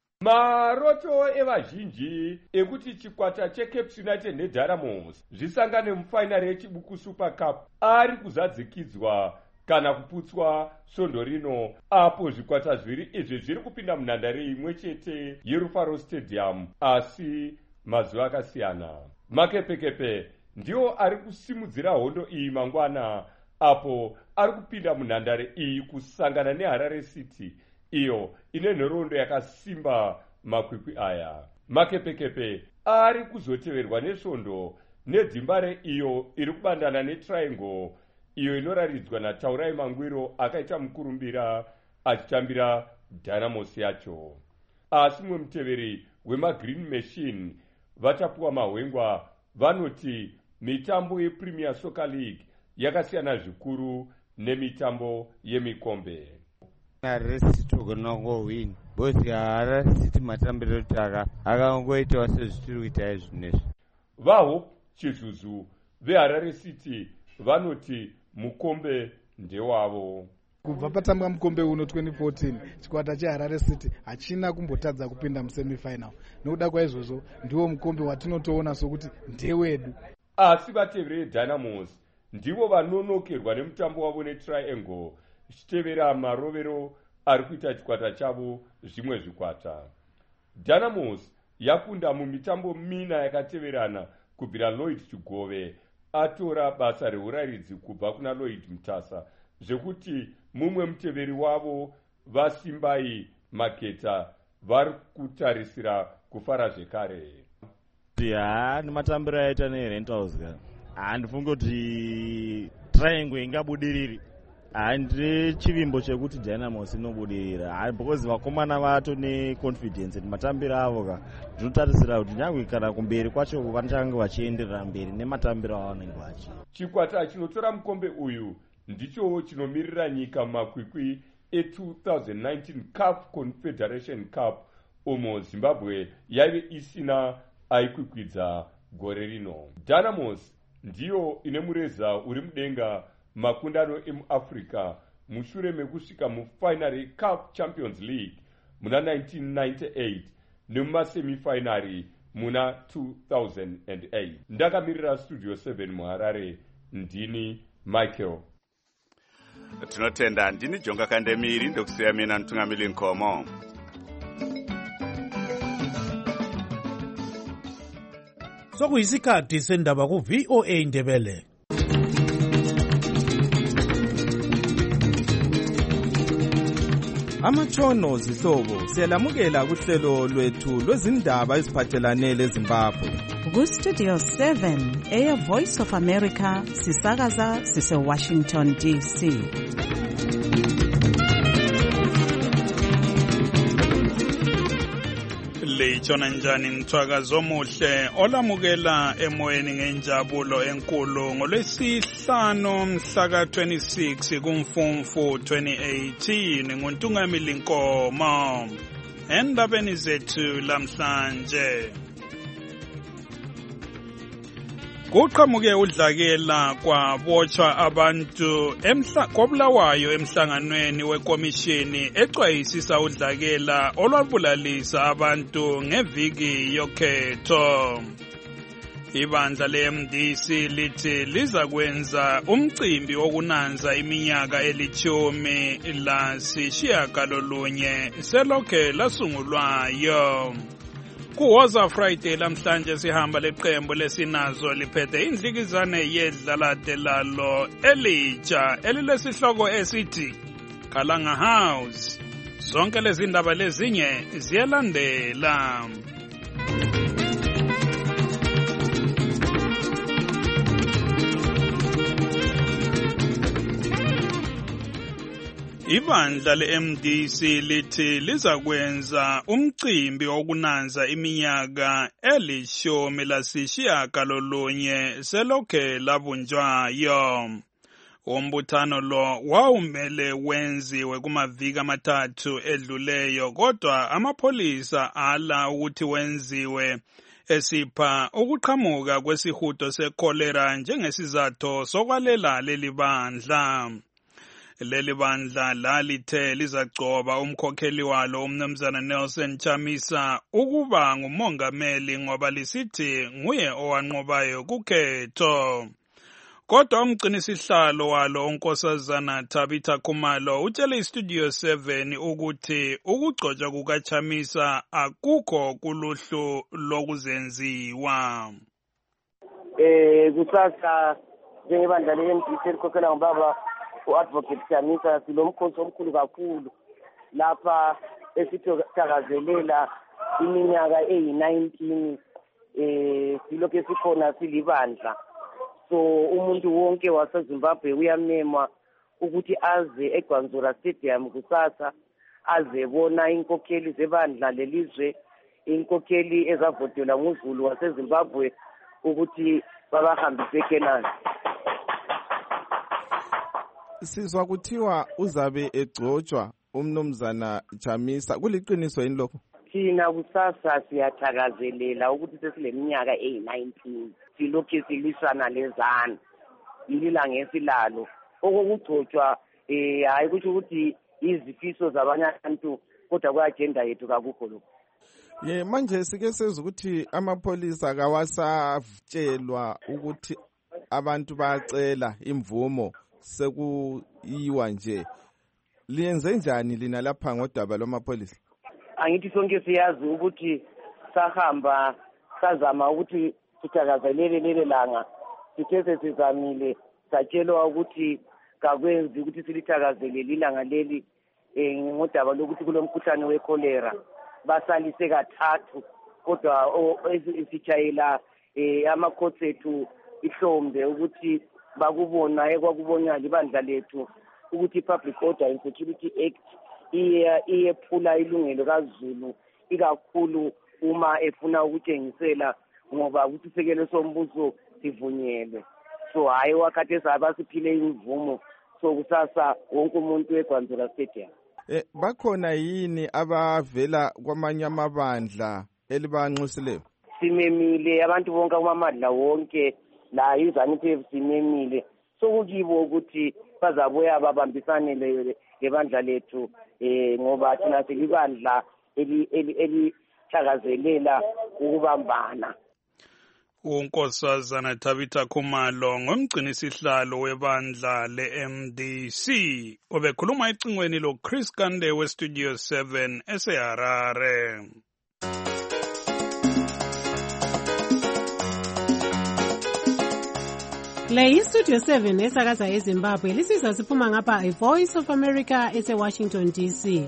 Maroto evazhinji ekuti chikwata cheCaps United neDynamos zvisangane mufainari yechibuku Super Cup ari kuzadzikidzwa kana kuputswa svondo rino apo zvikwata zviri izvi zviri kupinda munhandare imwe chete yeRufaro Stadium asi mazuva akasiyana. Makepekepe ndiwo ari kusimudzira hondo iyi mangwana apo ari kupinda munhandare iyi kusangana neHarare City iyo ine nhoroondo yakasimba makwikwi aya. Makepekepe ari kuzoteverwa nesvondo nedzimbare iyo iri kubandana neTriangle iyo inoraridzwa naTaurai Mangwiro akaita mukurumbira achitambira Dynamos yacho. Asi mumwe muteveri wemaGreen Machine vachapuwa mahwengwa vanoti mitambo yePremier Soccer League yakasiyana zvikuru nemitambo yemikombe. Harare City gonongowini bozi Harare City matambiro taka akangoitawo sezvitiri kuita izvinezvi. VaHope Chizuzu veHarare City vanoti mukombe ndewavo. Kubva patambwa mukombe uno twenty fourteen chikwata cheHarare City hachina kumbotadza kupinda musemifinal. Nokuda kwaizvozvo ndiwo mukombe watinotoona sokuti ndewedu. Asi vateveri veDynamos ndivo vanonokerwa nemutambo wavo neTriangle zvichitevera marovero ari kuita chikwata chavo zvimwe zvikwata. Dynamos yakunda mumitambo mina yakateverana kubvira Lloyd Chigove atora basa reuraridzi kubva kuna Lloyd Mutasa zvekuti mumwe muteveri wavo vasimbai Maketa vari kutarisira kufara zvekare. Haa nematambiro aita neRentals ka handifunge kuti Triangle ingabudiriri. Handi chivimbo chekuti Dynamos inobudirira because vakomana vato neconfidence nematambiro avo ka zvinotarisira kuti nyangwe kana kumberi kwacho vachange vachienderera mberi nematambiro avanenge vachi. Chikwata chinotora mukombe uyu ndicho chinomirira nyika mumakwikwi e-twenty nineteen CAF Confederation Cup umo Zimbabwe yaive isina aikwikwidza gore rino. Dynamos ndiyo ine mureza uri mudenga makundano emuAfrica mushure mekusvika mufainari yeCAF Champions League muna nineteen ninety-eight nemumasemifinari muna two thousand eight. Ndakamirira Studio seven muHarare ndini Michael. Tinotenda ndini Jonga Kandemiri ndokusiya mina Ntungamili Nkomo. sokuyisikhathi sendaba ku-V O A Ndebele. Amatshono zihlobo siyalamukela kuhlelo lwethu lwezindaba eziphathelane leZimbabwe. Ku-Studio seven, Air Voice of America, sisakaza sise-Washington D C. Lechona njani mthwakazo omuhle olamukela emoyeni ngenjabulo enkulu ngolwesihlanu mhla ka twenty-six kuMfumfu twenty eighteen nguNtungamili Nkomo. Endabeni zethu lamhlanje kuqhamuke udlakela kwabotshwa abantu emhla kobulawayo emhlanganweni wekomishini ecwayisisa udlakela olwabulalisa abantu ngeviki yokhetho. Ibandla le-M D C lithi liza kwenza umcimbi wokunanza iminyaka elithumi lasishiyagalolunye selokhe lasungulwayo. Kuwoza Friday lamhlanje sihamba leqembu lesinazo liphethe indlikizane yedlalade lalo elitsha elilesihloko esithi Kalanga House. Zonke lezi ndaba lezinye ziyalandela. Ibandla le-M D C lithi liza kwenza umcimbi wokunanza iminyaka elishumi lasishiyagalolunye selokhe labunjwayo. Umbuthano lo wawumele wenziwe kumaviki amathathu edluleyo, kodwa amapholisa ala ukuthi wenziwe esipha ukuqhamuka kwesihudo sekholera njengesizathu sokwalela leli bandla. Leli bandla lalithe lizaccoba umkhokheli walo umnumzana Nelson Chamisa ukuba ngumongameli ngoba lisithi nguye owanqobayo kukhetho. Kodwa umgcinisihlalo walo unkosazana Tabitha Khumalo utshele iStudio seven ukuthi ukugcotshwa kukaChamisa akukho kuluhlu lokuzenziwa. Eh kusasa njengebandla le-M D C likhokhela ngobaba u-Advocate Chamisa silomkhosi omkhulu kakhulu lapha esithakazelela iminyaka eyi-nineteen eh silokhu sikhona silibandla. So umuntu wonke waseZimbabwe uyamemwa ukuthi aze eGwanzura Stadium kusasa azebona inkokheli zebandla lelizwe, inkokheli ezavotelwa nguZulu waseZimbabwe ukuthi babahambise eKenani. Sizwa kuthiwa uzabe egcotshwa umnumzana Chamisa, kuliqiniso yini lokho? Thina kusasa siyathakazelela ukuthi sesileminyaka eyi-nineteen silokhu silisana lezana ililanga esilalo. Okokugcotshwa eh hayi kusho ukuthi izifiso zabanye abantu kodwa kwa-agenda yethu kakukho lokho. Ye manje sike sezwe ukuthi amapholisa kawasatshelwa ukuthi abantu bayacela imvumo sekuyiwa nje. Liyenze njani lina lapha ngodaba lwamapholisa? Angithi sonke siyazi ukuthi sahamba sazama ukuthi sithakazelele leli langa, sithe sesizamile satshelwa ukuthi kakwenzi ukuthi silithakazelele ilanga leli eh ngodaba lokuthi kulomkhuhlane wekholera. Basalise kathathu kodwa sitshayela eh amakhosi ethu ihlombe ukuthi bakubona ekwakubona libandla lethu ukuthi Public Order and Security Act iye iyephula ilungelo kaZulu ikakhulu uma efuna ukutshengisela ngoba ukusisekelo sombuso sivunyelwe. So hayi wakathe sabasiphile imvumo so kusasa wonke umuntu eGwanzura Stadium. Eh bakhona yini abavela kwamanye amabandla elibanxusileyo? Simemile abantu bonke kumamandla wonke la izaniphe simemile sokukibo ukuthi bazabuya babambisane lebandla lethu eh ngoba thina silibandla eli eli thakazelela ukubambana. Unkosazana Tabitha Khumalo ngomgcinisihlalo webandla le-M D C obekhuluma ecingweni lo Chris Kande we Studio seven eseHarare. Le iStudio seven esakaza eZimbabwe lisizwa siphuma ngapha iVoice of America ese-Washington D C.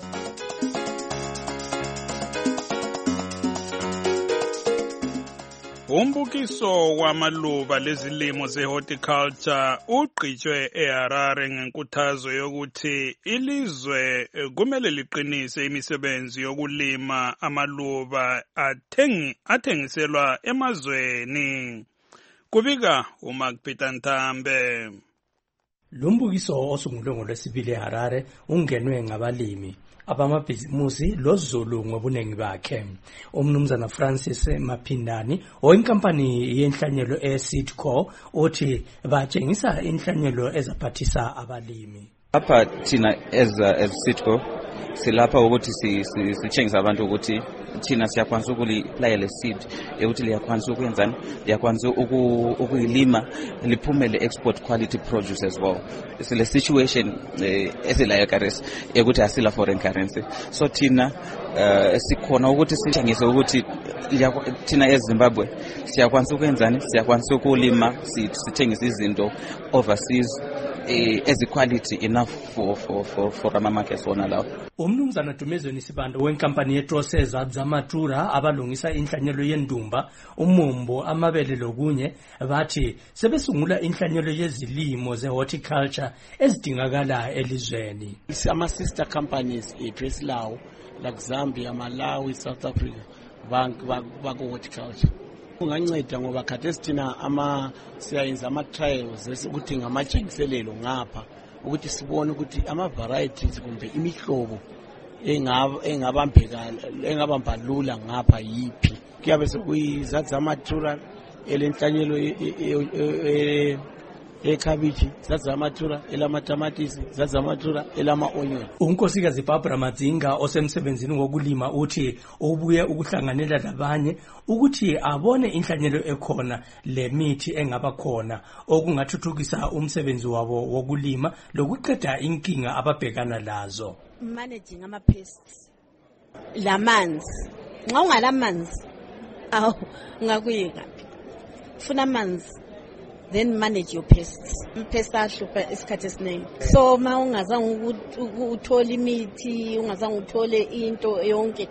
Umbukiso wamaluba lezilimo ze-horticulture ugqitshwe eHarare ngenkuthazo yokuthi ilizwe kumele liqinise imisebenzi yokulima amaluba athengi athengiselwa emazweni. Kubika uMark Peter Ntambe. Lumbukiso osungulwe ngolwesibili eHarare ungenwe ngabalimi abamabhizimusi lozulu ngobunengi bakhe. Umnumzana Francis Maphindani oyinkampani yenhlanyelo eSeedco uthi batshengisa inhlanyelo ezaphathisa abalimi. Lapha thina as as Seedco silapha ukuthi sitshengisa abantu ukuthi thina siyakwanisa ukuliplayela le seed ukuthi liyakwanisa ukwenzani liyakwanisa ukuyilima liphumele export quality produce as well. Sile situation esilayo currency ukuthi asila foreign currency, so thina sikhona ukuthi sitshengise ukuthi thina eZimbabwe siyakwanisa ukwenzani siyakwanisa ukulima sithengisa izinto overseas as quality enough for for for for ama markets wona lawo. Umnumzana Dumezweni Sibanda wenkampani yeTroseza Zamatura abalungisa inhlanyelo yendumba, umumbo, amabele lokunye bathi sebesungula inhlanyelo yezilimo ze-horticulture ezidingakala elizweni. Ama sister companies eTreslaw like Zambia, Malawi, South Africa bako horticulture. Unganceda ngoba khathesi thina ama siyayenza ama trials ukuthi ngamatshengiselelo ngapha ukuthi sibone ukuthi ama varieties kumbe imihlobo engaba engabambeka engabamba lula ngapha yipi kuyabe sekuyizathu amatura elenhlanyelo ekhabichi zazamatura elamatamatisi zazamatura elama onion. Unkosikazi Barbara Madzinga osemsebenzini wokulima uthi ubuye ukuhlanganela labanye ukuthi abone inhlanyelo ekhona lemithi engaba khona okungathuthukisa umsebenzi wabo wokulima lokuqeda inkinga ababhekana lazo. Managing ama pests lamanzi nxa ungalamanzi awu ngakuyika funa amanzi then manage your pests. Pests ahlupha isikhathi esiningi, so ma ungazange uthola imithi ungazange uthole into yonke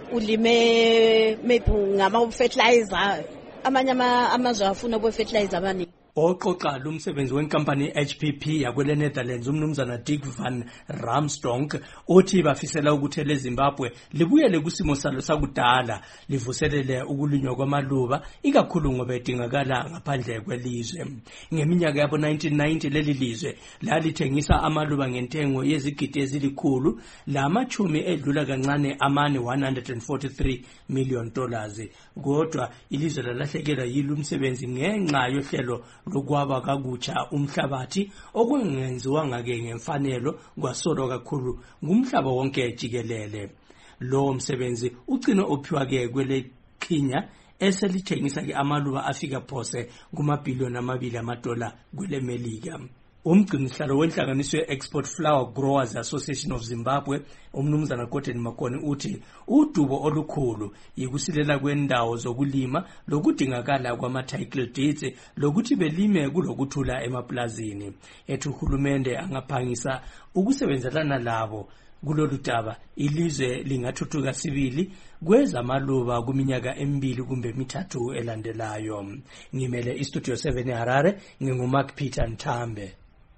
ulime maybe ngama fertilizer amanye amazwe afuna ube fertilizer abaningi. Oqoqa lumsebenzi wenkampani H P P yakwele Netherlands umnumzana Dick van Ramstonk uthi bafisela ukuthi leZimbabwe libuyele kusimo salo sakudala livuselele ukulinywa kwamaluba ikakhulu ngoba edingakala ngaphandle kwelizwe. Ngeminyaka yabo nineteen ninety leli lizwe lalithengisa amaluba ngentengo yezigidi ezilikhulu lamachumi edlula kancane amane one hundred forty-three million dollars, kodwa ilizwe lalahlekelwa yilumsebenzi ngenxa yohlelo lokwaba kakutsha umhlabathi okwengenziwa ngake ngemfanelo kwasolwa kakhulu ngumhlaba wonke jikelele. Lo msebenzi ugcina ophiwa ke kwele Kenya eselithengisa ke amaluba afika phose kumabhiliyoni amabili amadola kwele Melika. Umgcinisihlalo wenhlanganiso ye-Export Flower Growers Association of Zimbabwe umnumzana Gordon Makoni uthi udubo olukhulu yikusilela kwendawo zokulima lokudingakala kwama-title deeds lokuthi belime kulokuthula emaplazini. Ethi uhulumende angaphangisa ukusebenzelana labo kulolu daba ilizwe lingathuthuka sibili kwezamaluba kuminyaka emibili kumbe mithathu elandelayo. Ngimele iStudio seven eHarare nginguMark Peter Ntambe.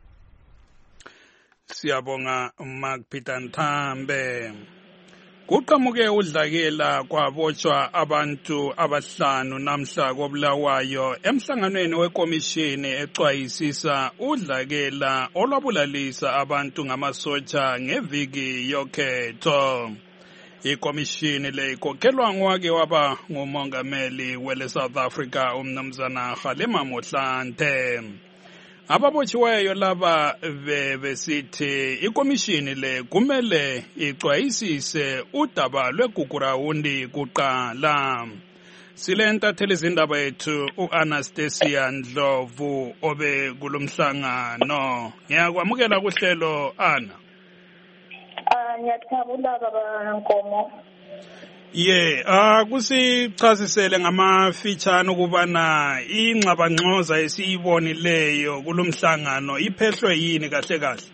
Siyabonga Mark Peter Ntambe. Kuqhamuke udlakela kwabotshwa abantu abahlanu namhla koBulawayo emhlanganweni wekomishini ecwayisisa udlakela olwabulalisa abantu ngamasotsha ngeviki yokhetho. Ikomishini le ikhokhelwa ngowake waba ngumongameli wele South Africa umnumzana Kgalema Motlanthe. Ababotshiweyo laba besithi ikomishini le kumele icwayisise udaba lwegugurawundi kuqala. Silentatheli izindaba yethu uAnastasia Ndlovu obe kulomhlangano. Ngiyakwamukela kuhlelo Ana. Ah, ngiyathabula baba Nkomo. Ye, ah kusichazisele ngamafitshane ukubana ingxabangxoza esiyibonileyo kulomhlangano iphehlwe yini kahle kahle.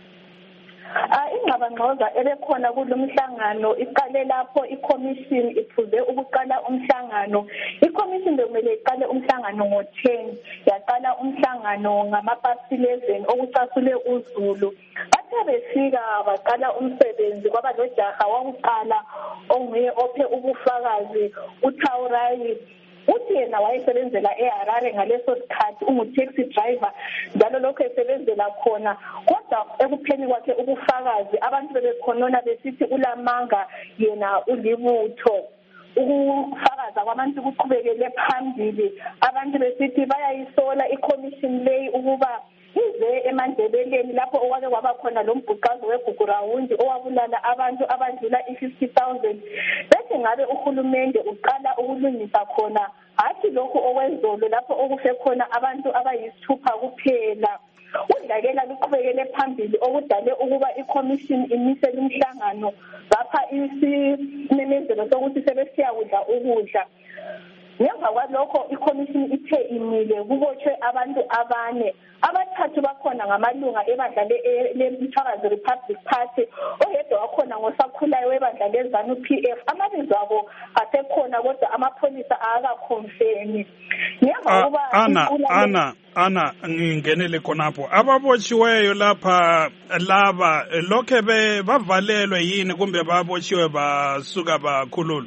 Ah ingxabangxoza ebekhona kulomhlangano iqale lapho iCommission iphuze ukuqala umhlangano. iCommission bekumele iqale umhlangano ngo ten, yaqala umhlangano ngama-past eleven okucasule uZulu. Bathe befika baqala umsebenzi kwaba lojaha wokuqala onguye ophe ubufakazi uTaurayi. Uthi yena wayesebenzela eHarare ngaleso sikhathi ungu-taxi driver njalo lokho esebenzela khona, kodwa ekupheni kwakhe ubufakazi abantu bebekhonona besithi ulamanga yena ulibutho. Ukufakaza kwabantu kuqhubekele phambili, abantu besithi bayayisola iCommission leyi ukuba ize emandebeleni lapho okwake kwaba khona lo mbhuqazo weGugurawundi owabulala abantu abadlula i-fifty thousand. Bese ngabe uhulumende uqala ukulungisa khona, hathi lokhu okwezolo lapho okufe khona abantu abayisithupha kuphela. Udlakela luqhubekele phambili okudale ukuba iCommission imisele umhlangano ngapha isimemezelo sokuthi sebesiya kudla ukudla. Ngemva kwalokho iCommission ithe imile kubotshwe abantu abane, abathathu bakhona ngamalunga ebandla leMthakazi Republic Party, oyedwa wakhona ngosakhulayo webandla leZanu P F. Amabizo abo asekhona kodwa amapholisa akakhonfirmi. Ngemva kuba ana ana ana ngingenele khonapho ababotshiweyo lapha laba lokhe bavalelwe yini kumbe babotshiwe basuka bakhululwa?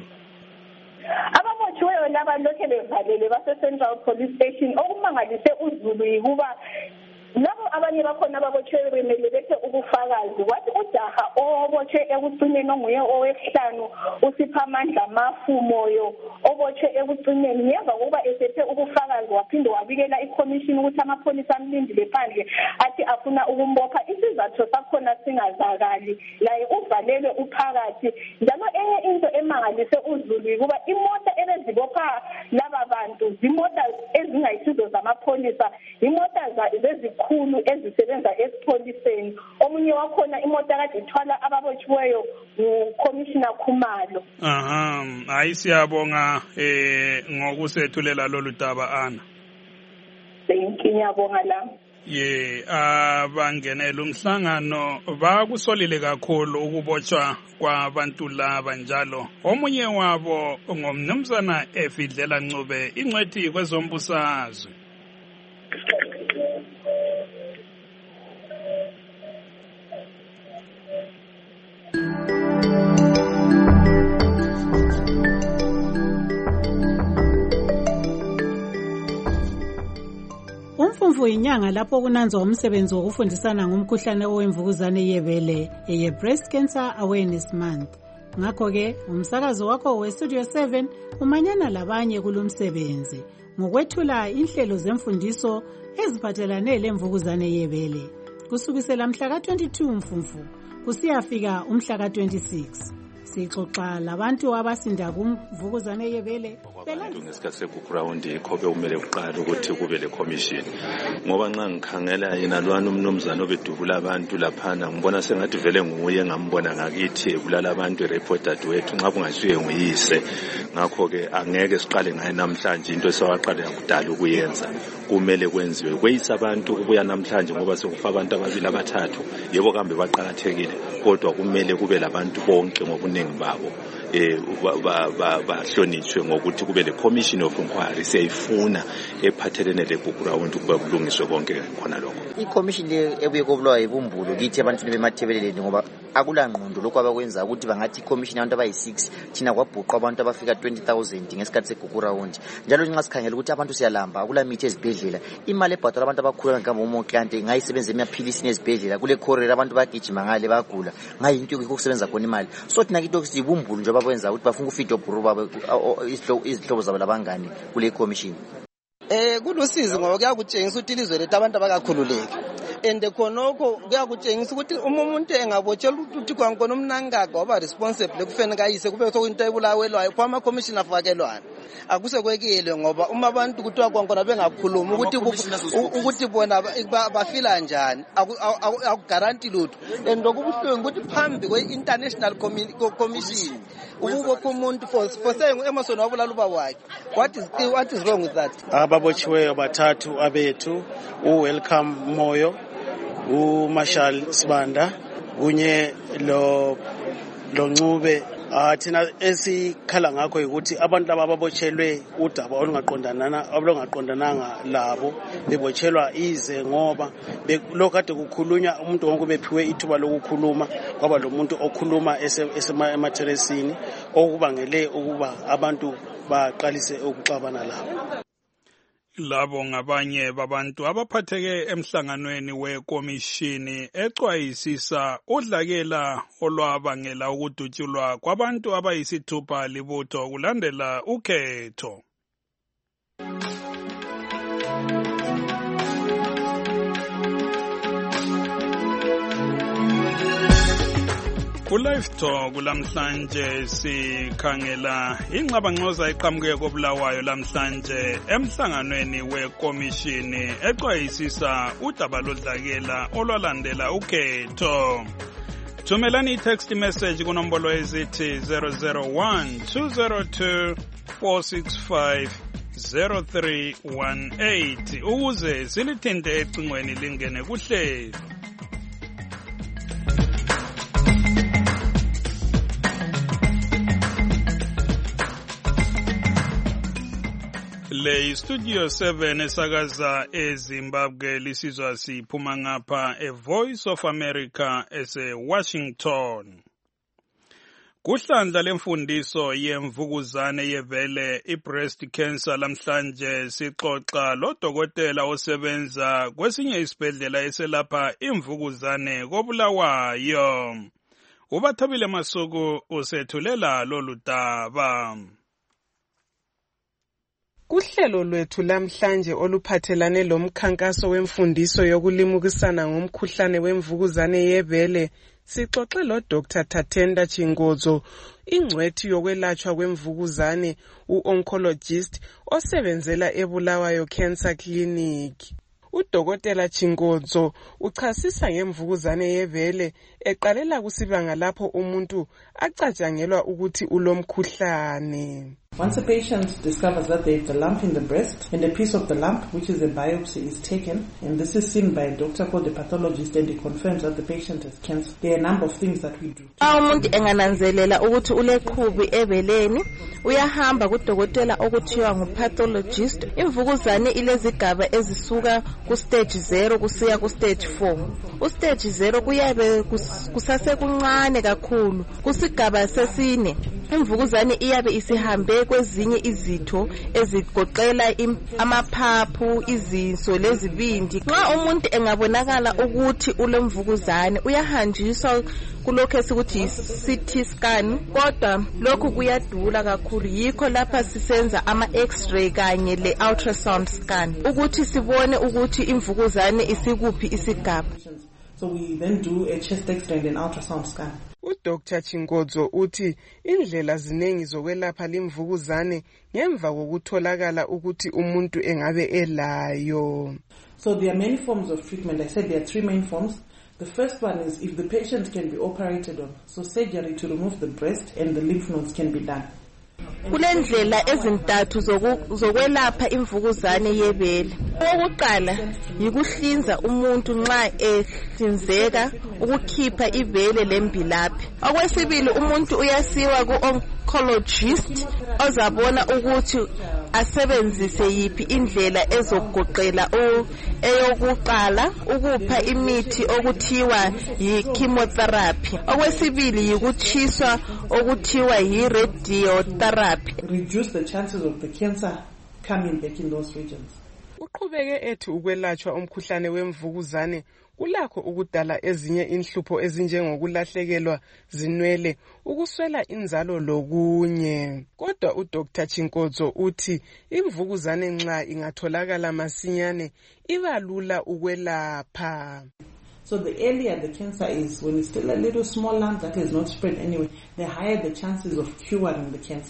Ababotshiweyo laba lokhe bevalele base Central Police Station. Okumangalise uZulu yikuba labo abanye bakhona ababotshiweyo bemele bethe ubufakazi, wathi ujaha obotshwe ekucineni onguye owesihlanu uSiphamandla Mafumoyo obotshwe ekucineni ngemva kokuba esethe ubufakazi waphinde wabikela iCommission ukuthi amapholisa amlindile phandle athi afuna ukumbopha. Isizathu sakhona singazakali, laye uvalelwe uphakathi. Njalo enye into emangalise uZulu yikuba imota ebezibopha laba bantu zimota ezingayisizo zamapholisa, imota zezikhulu ezisebenza esipholiseni. Omunye wakhona imota kade ithwala ababotshiweyo nguCommissioner Khumalo. Aha, hayi siyabonga eh ngokusethulela lolu daba ana. Thank you, ngiyabonga la. Ye, abangenela umhlangano bakusolile kakhulu ukubotshwa kwabantu laba njalo. Omunye wabo ngomnumzana Efidlela Ncube, ingcwethi kwezombusazwe. Umfumfu inyanga lapho kunanzwa umsebenzi wokufundisana ngomkhuhlane owemvukuzane yebele eye Breast Cancer Awareness Month. Ngakho ke umsakazo wakho we Studio seven umanyana labanye kulomsebenzi ngokwethula inhlelo zemfundiso eziphathelane lemvukuzane yebele kusukisela mhla ka twenty-two Mfumfu kusiyafika umhla ka twenty-six. Sixoxa labantu abasinda kumvukuzane yebele abantu ngesikhathi seGugurawundi ikho bekumele uqala ukuthi kube le commission, ngoba nxa ngikhangela yena lwana umnumzana obedubula abantu laphana ngibona sengathi vele nguye ngambona ngakithi kulala abantu ireported wethu nxa kungasuye nguyise. Ngakho ke angeke siqale ngaye namhlanje into esewaqala yakudala ukuyenza, kumele kwenziwe kweyisa abantu kubuya namhlanje ngoba sekufa abantu ababili abathathu. Yebo kambe baqhakathekile kodwa kumele kube labantu bonke ngobuningi babo eh bahlonishwe ngokuthi kube le commission of inquiry siyayifuna ephathelene leGugurawundi kuba kulungiswe konke khona lokho. I-commission le ebuye kobulawa ibumbulo kithi abantu bemathebeleleni ngoba akula ngqondo lokho abakwenza ukuthi bangathi i-commission abantu abayi-six thina kwabhuqwa abantu abafika twenty thousand ngesikhathi seGugurawundi. Njalo nxa sikhangela ukuthi abantu siyalamba akula mithi ezibhedlela, imali ebhadala abantu abakhula ngamba uMoklante ngayisebenza emaphilisi nezibhedlela kule korela abantu bagijima ngale bagula ngayinto yokusebenza khona imali. So thina kithi sibumbulo nje abakwenza ukuthi bafuna ukufita obhuru babo izihlobo zabo labangani kule commission. Eh kulusizi ngoba kuyakutshengisa ukuthi ilizwe lethu abantu abakakhululeki. Ende khonokho kuyakutshengisa ukuthi uma umuntu engabotshela ukuthi kwankona umnangaka waba responsible ekufeni kayise kube sokunto ebulawelwayo kwa ama commission afakelwana. akusekwekile ngoba uma abantu kuthiwa kwankona bengakhulumi ukuthi ukuthi bona bafila njani akugaranti lutho and lokubuhlungu ukuthi phambi kwe-international commission ukubopha umuntu for saying u-Emerson wabulala ubaba wakhe. What is what is wrong with that? Ababotshiweyo bathathu abethu u-Welcome Moyo, u-Marshall Sibanda kunye lo Ncube. Thina esikhala ngakho ukuthi abantu laba ababotshelwe udaba olungaqondanana olungaqondananga labo bebotshelwa ize ngoba lokho kade kukhulunywa umuntu wonke bephiwe ithuba lokukhuluma kwaba lo muntu okhuluma emateresini okubangele ukuba abantu baqalise ukuxabana labo. Labo ngabanye babantu abaphatheke emhlanganweni wekomishini ecwayisisa udlakela olwabangela ukudutshulwa kwabantu abayisithupha libutho kulandela ukhetho. Ku-Live Talk lamhlanje sikhangela ingxabangxoza eqhamuke koBulawayo lamhlanje emhlanganweni wekomishini ecwayisisa udaba lodlakela olwalandela ukhetho. Thumelani i-text message kunombolo ezithi zero zero one two zero two four six five zero three one eight ukuze silithinte ecingweni lingene kuhlelo. Le Studio seven esakaza eZimbabwe lisizwa siphuma ngapha e Voice of America ese Washington. Kuhlandla lemfundiso yemvukuzane yevele i-breast cancer lamhlanje sixoxa lo dokotela osebenza kwesinye isibhedlela eselapha imvukuzane koBulawayo. Ubathabile Masuku usethulela lolu daba. Kuhlelo lwethu lamhlanje oluphathelane lomkhankaso wemfundiso yokulimukisana ngomkhuhlane wemvukuzane yebele sixoxe lo Doctor Tatenda Chingodzo, ingcwethi yokwelatshwa kwemvukuzane, u-oncologist osebenzela eBulawayo Cancer Clinic. Udokotela Chingodzo uchasisa ngemvukuzane yebele eqalela kusibanga lapho umuntu acatshangelwa ukuthi ulomkhuhlane. Once a patient discovers that there is a lump in the breast, and a piece of the lump, which is a biopsy, is taken, and this is seen by a doctor called a pathologist, and he confirms that the patient has cancer. There are a number of things that we do. Umuntu engananzelela ukuthi uleqhubi ebeleni, uyahamba kudokotela okuthiwa ngupathologist. Imvukuzane ilezigaba ezisuka ku stage zero kusiya ku stage four. U stage zero kuyabe kusase kuncane kakhulu. Kusigaba sesine, imvukuzane iyabe isihambe kwezinye izitho ezigoqela amaphaphu, izinso lezibindi. Nxa umuntu engabonakala ukuthi ulemvukuzane uyahanjiswa kulokho esikuthi C T scan, kodwa lokhu kuyadula kakhulu. Yikho lapha sisenza ama x-ray kanye le ultrasound scan ukuthi sibone ukuthi imvukuzane isikuphi isigaba. So we then do a chest x-ray and an ultrasound scan. UDoctor Chingodzo uthi indlela zinengi zokwelapha limvukuzane ngemva kokutholakala ukuthi umuntu engabe elayo. So there are many forms of treatment. I said there are three main forms. The first one is if the patient can be operated on, so surgery to remove the breast and the lymph nodes can be done. Kulendlela ezintathu zokwelapha imvukuzane yebele. Okokuqala yikuhlinza umuntu nxa ehlinzeka ukukhipha ibele lembilaphi. Okwesibili umuntu uyasiwa ku-oncologist ozabona ukuthi asebenzise yipi indlela ezogoqela eyokuqala ukupha imithi okuthiwa yi-chemotherapy. Okwesibili yikutshiswa okuthiwa yi-radiotherapy. Reduce the chances of the cancer coming back in those regions. Uqhubeke ethi ukwelatshwa umkhuhlane wemvukuzane kulakho ukudala ezinye inhlupho ezinjengokulahlekelwa zinwele, ukuswela inzalo lokunye. Kodwa uDoctor Chingodzo uthi imvukuzane nxa ingatholakala masinyane iba lula ukwelapha. So the earlier the cancer is, when it's still a little small lump that is not spread anyway, the higher the chances of curing the cancer.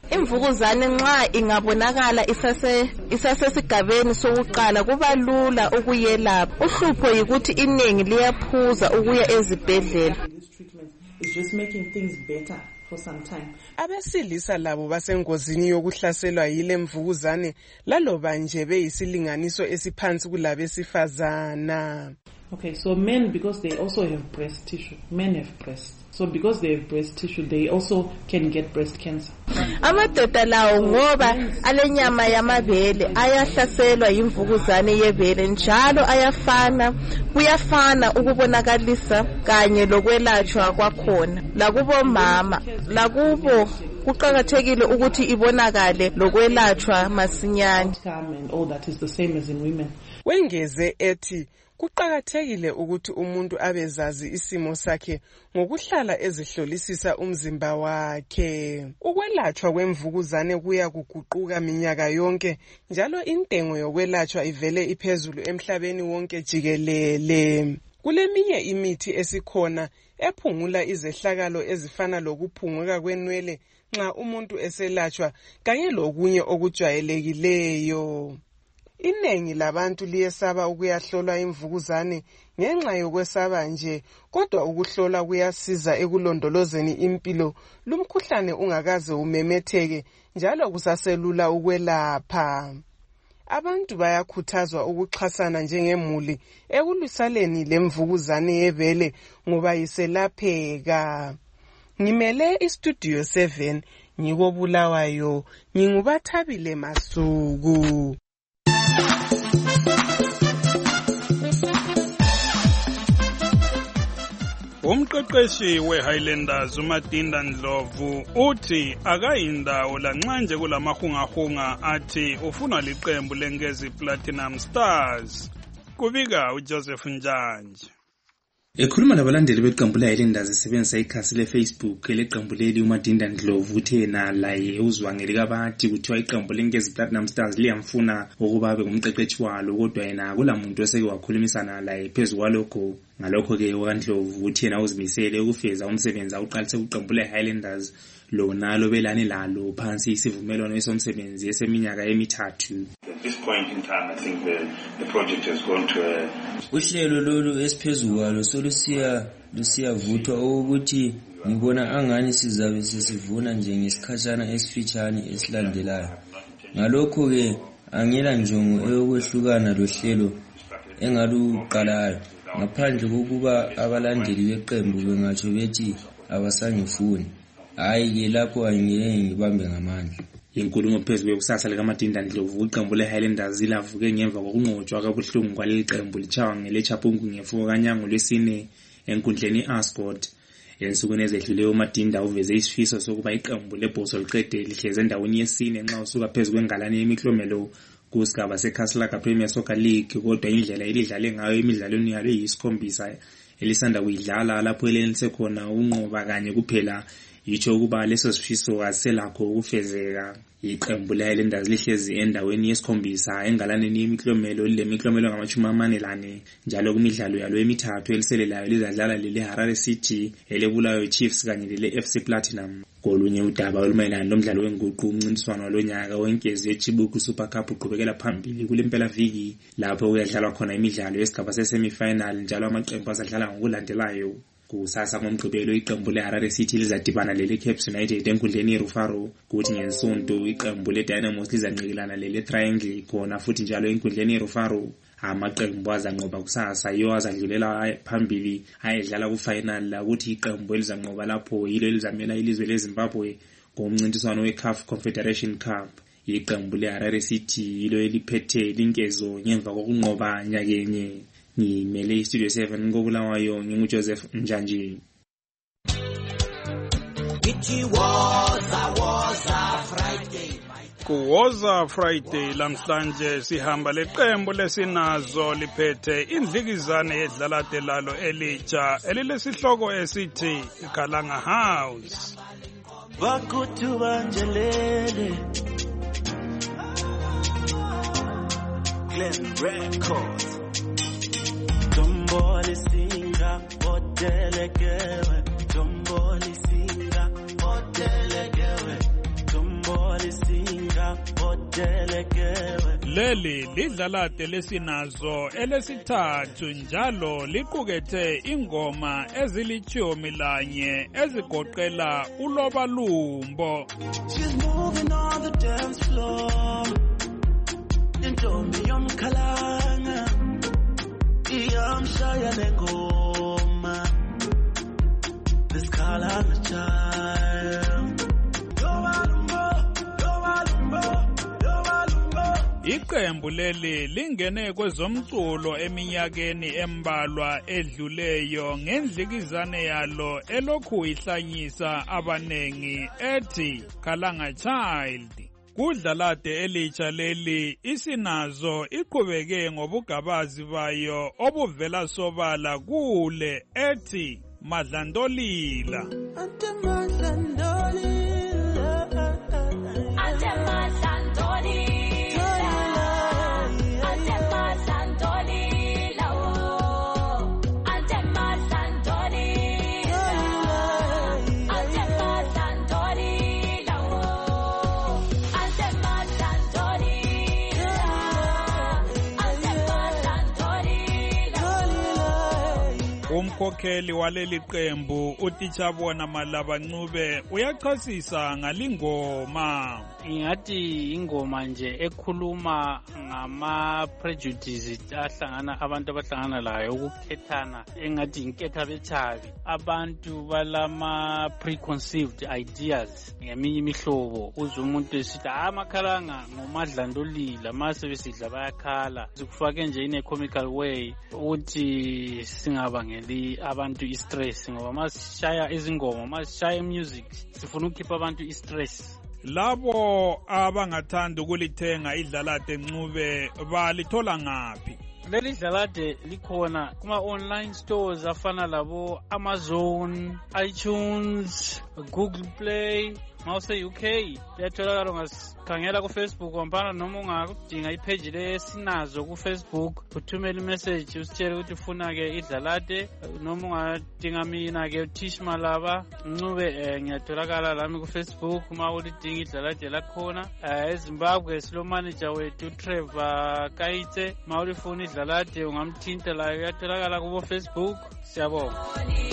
Imvukuzane nxa ingabonakala isase isasesigabeni sokuqala kuba lula ukuyelapha. Uhlupho yikuthi iningi liyaphuza ukuya ezibhedlela. It's just making things better for some time. Abesilisa labo basengozini yokuhlaselwa yile mvukuzane laloba nje beyisilinganiso esiphansi kulabesifazana. Okay, so men, because they also have breast tissue, men have breasts. So because they have breast tissue, they also can get breast cancer. Amadoda lawo ngoba alenyama yamabele ayahlaselwa yimvukuzane yebele njalo ayafana kuyafana ukubonakalisa kanye lokwelatshwa kwakhona. Lakubo mama lakubo kuqakathekile ukuthi ibonakale lokwelatshwa masinyane. And all that is the same as in women. Wengeze ethi kuqakathekile ukuthi umuntu abezazi isimo sakhe ngokuhlala ezihlolisisa umzimba wakhe. Ukwelatshwa kwemvukuzane kuya kuguquka minyaka yonke njalo intengo yokwelatshwa ivele iphezulu emhlabeni wonke jikelele. Kuleminye imithi esikhona ephungula izehlakalo ezifana lokuphunguka kwenwele nxa umuntu eselatshwa kanye lokunye okujwayelekileyo. Inengi labantu liyesaba ukuyahlolwa imvukuzane ngenxa yokwesaba nje, kodwa ukuhlola kuyasiza ekulondolozeni impilo lumkhuhlane ungakaze umemetheke njalo kusaselula ukwelapha. Abantu bayakhuthazwa ukuxhasana njengemuli ekulwisaneni lemvukuzane yebele ngoba iselapheka. Ngimele istudio seven ngikobulawayo, ngingubathabile Masuku. Umqeqeshi we-Highlanders uMadinda Ndlovu uthi akayindawo lanxa nje kulamahungahunga athi ufunwa liqembu leNgezi Platinum Stars. Kubika uJoseph Njanje. Ekhuluma labalandeli beqembu le-Highlanders esebenzisa ikhasi le-Facebook leqembu leli uMadinda Ndlovu uthe yena laye uzwangeli kabathi kuthiwa iqembu leNgezi Platinum Stars liyamfuna ukuba abe ngumqeqeshi walo, kodwa yena akulamuntu oseke wakhulumisana laye phezu kwalokho. Ngalokho-ke uNdlovu uthi yena uzimisele ukufeza umsebenzi awuqalise kuqembu le-Highlanders lona lobelane lalo phansi isivumelwano esomsebenzi eseminyaka emithathu. At this point in time, I think the, the project has gone to a... Uhlelo lolu esiphezulu kwalo solusiya lusiyavuthwa ukuthi ngibona angani sizabe sesivuna nje ngesikhashana esifitshane esilandelayo. Ngalokho-ke angela njongo eyokwehlukana lohlelo engaluqalayo, ngaphandle kokuba abalandeli beqembu bengatsho bethi abasangifuni. Hayi-ke lapho angeke ngibambe ngamandla. Inkulumo phezu kwekusasa likaMadinda Ndlovu, iqembu le-Highlanders lilavuke ngemva kokunqotshwa kabuhlungu kwaleli qembu lichawa ngeleChapungu ngefuko kanyango lwesine enkundleni i-Ascot. Ensukwini ezedluleyo uMadinda uveze isifiso sokuba iqembu lebhoso liqede lihleze endaweni yesine nxa usuka phezu kwengalane yemiklomelo kusigaba seCastle Premier Soccer League, kodwa indlela elidlale ngayo emidlalweni yalo yisikhombisa elisanda kuyidlala lapho elenise khona unqoba kanye kuphela. Yitsho ukuba leso sifiso aselakho ukufezeka. Iqembu le-Highlanders lihlezi endaweni yesikhombisa engalaneni yemiklomelo lemiklomelo ngamachumi amane lane njalo kumidlalo yalo emithathu eliselelayo lizadlala lele Harare City, elebulawayo Chiefs kanye lele F C Platinum. Kolunye udaba olumayelana lomdlalo wenguqu umncintiswano walonyaka wenkezi yeChibuku Super Cup uqhubekela phambili kulempela viki lapho kuyadlalwa khona imidlalo yesigaba sesemifinal njalo amaqembu azadlala ngokulandelayo. Kusasa ngomgqibelo iqembu le-Harare City lizadibana lele Cape United enkundleni yeRufaro, kuthi ngesonto iqembu le-Dynamos lizanqikilana lele Triangle khona futhi njalo enkundleni yeRufaro. Amaqembu azanqoba kusasa yiwo azadlulela phambili ayedlala ku-final la kuthi iqembu elizanqoba lapho yilo elizamela ilizwe leZimbabwe ngomncintiswano we-CAF Confederation Cup. Iqembu le-Harare City yilo eliphethe linkezo ngemva kokunqoba nyakenye. Ngimele iStudio seven kobulawayo nginguJoseph Njanje. Kuwoza Friday lamhlanje sihamba leqembu lesinazo liphethe indlikizane yedlalate lalo elitsha elilesihloko esithi Kalanga House. Bakutu banjelele Glen Records Tomboli singa odelegewe Tomboli singa odelegewe Tomboli Leli lidlalade lesinazo elesithathu njalo liqukethe ingoma ezilithumi lanye ezigoqela ulobalumbo. She's moving on the dance floor. Intombi yomkhalanga iyamshaya nengoma. This khalanga child. Iqembu leli lingene kwezomculo eminyakeni embalwa edluleyo ngendlikizane yalo elokhu ihlanyisa abanengi ethi Khalanga Child. Kudlalade elitsha leli isinazo iqhubeke ngobugabazi bayo obuvela sobala kule ethi Madlandolila. Umkhokheli waleli qembu uTichabona Malaba Ncube uyachasisa ngalingoma. Ingathi ingoma nje ekhuluma ngama prejudices ahlangana abantu abahlangana layo ukukhethana engathi inketha bechabi. Abantu balama preconceived ideas ngeminye imihlobo uzwe umuntu esithi amakhalanga ngomadlandolila mase besidla bayakhala. Sikufake nje in a comical way ukuthi singabangeli abantu i-stress ngoba masishaya izingoma masishaya music sifuna ukukhipha abantu i-stress. Labo abangathanda ukulithenga idlalade Ncube balithola ngaphi? Leli dlalade likhona kuma online stores afana labo Amazon, iTunes, Google Play. Mawuse U K liyatholakala ungakhangela ku Facebook wampana noma ungakudinga ipage lesinazo ku Facebook uthumela imessage usitshela ukuthi ufuna ke idlalade noma ungadinga mina ke uTish Malaba Ncube ngiyatholakala lami ku Facebook uma ulidinga idlalade lakhona. eZimbabwe silo manager wethu Trevor Kaitse uma ulifuna idlalade ungamthinta la uyatholakala ku Facebook. Siyabonga.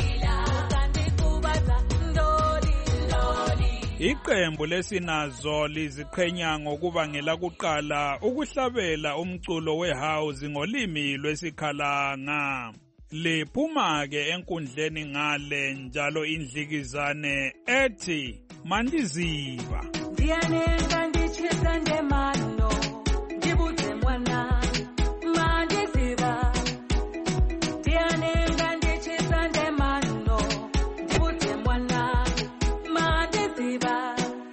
Iqembu lesinazo liziqhenya ngokuba ngelakuqala ukuhlabela umculo wehouse ngolimi lwesikhalanga. Liphuma ke enkundleni ngale njalo indlikizane ethi Mandiziba. Ndiyanenga ndichisa ndemano ndibuze mwana Mandiziba. Ndiyanenga ndichisa ndemano ndibuze mwana Mandiziba.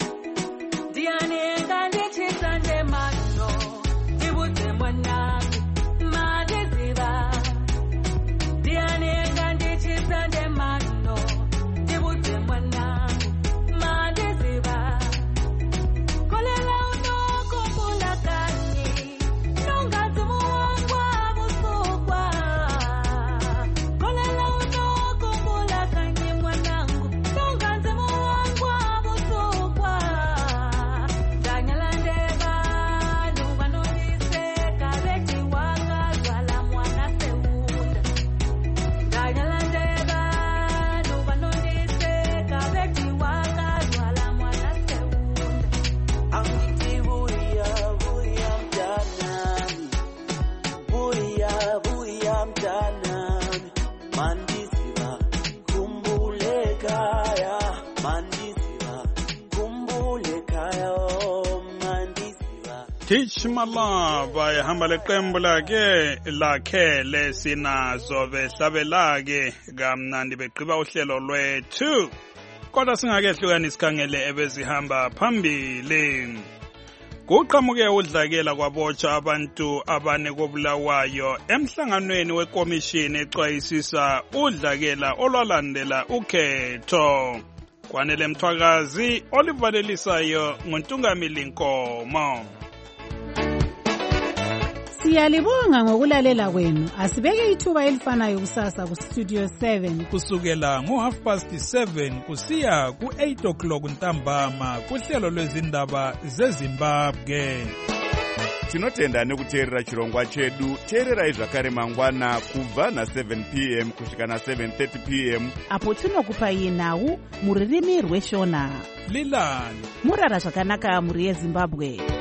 Ndiyanenga ndichisa ndemano ndibuze mwana Mandiziba. Ndiyanenga ndichisa ndemano ndibuze mwana Mandiziba. Kolela unoko mulakani nongazi muwangwa busukwa. Kolela unoko mulakani mwanangu nongazi muwangwa busukwa. Danyala ndeba nuba nondiseka beti wanga zwala mwana seunda. Danyala ndeba nuba nondiseka beti wanga zwala mwana seunda. Angithi buya buya mntanami, buya buya mntanami, Mandiziba khumbule ekhaya, Mandiziba khumbule ekhaya, oh Mandiziba. Tish Malaba ehamba leqembu lakhe lakhe lesinazo behlabela ke kamnandi begqiba uhlelo lwethu. Kodwa singakehlukanisa isikhangele ebezihamba phambili. Kuqhamuke udlakela kwabotsha abantu abane kobulawayo emhlanganweni wekomishini exwayisisa udlakela olwalandela ukhetho. Kwanele Mthwakazi olivalelisayo nguNtungamili Nkomo. Siyalibonga ngokulalela kwenu. Asibeke ithuba elifanayo kusasa ku Studio seven kusukela ngo half past seven kusiya ku eight o'clock ntambama kuhlelo lwezindaba zeZimbabwe. Tinotenda nekuteerera chirongwa chedu. Teererai zvakare mangwana kubva na seven p m kusvika na seven thirty p m apo tinokupai nhau muririmi rweshona. Lilani murara zvakanaka muri yeZimbabwe.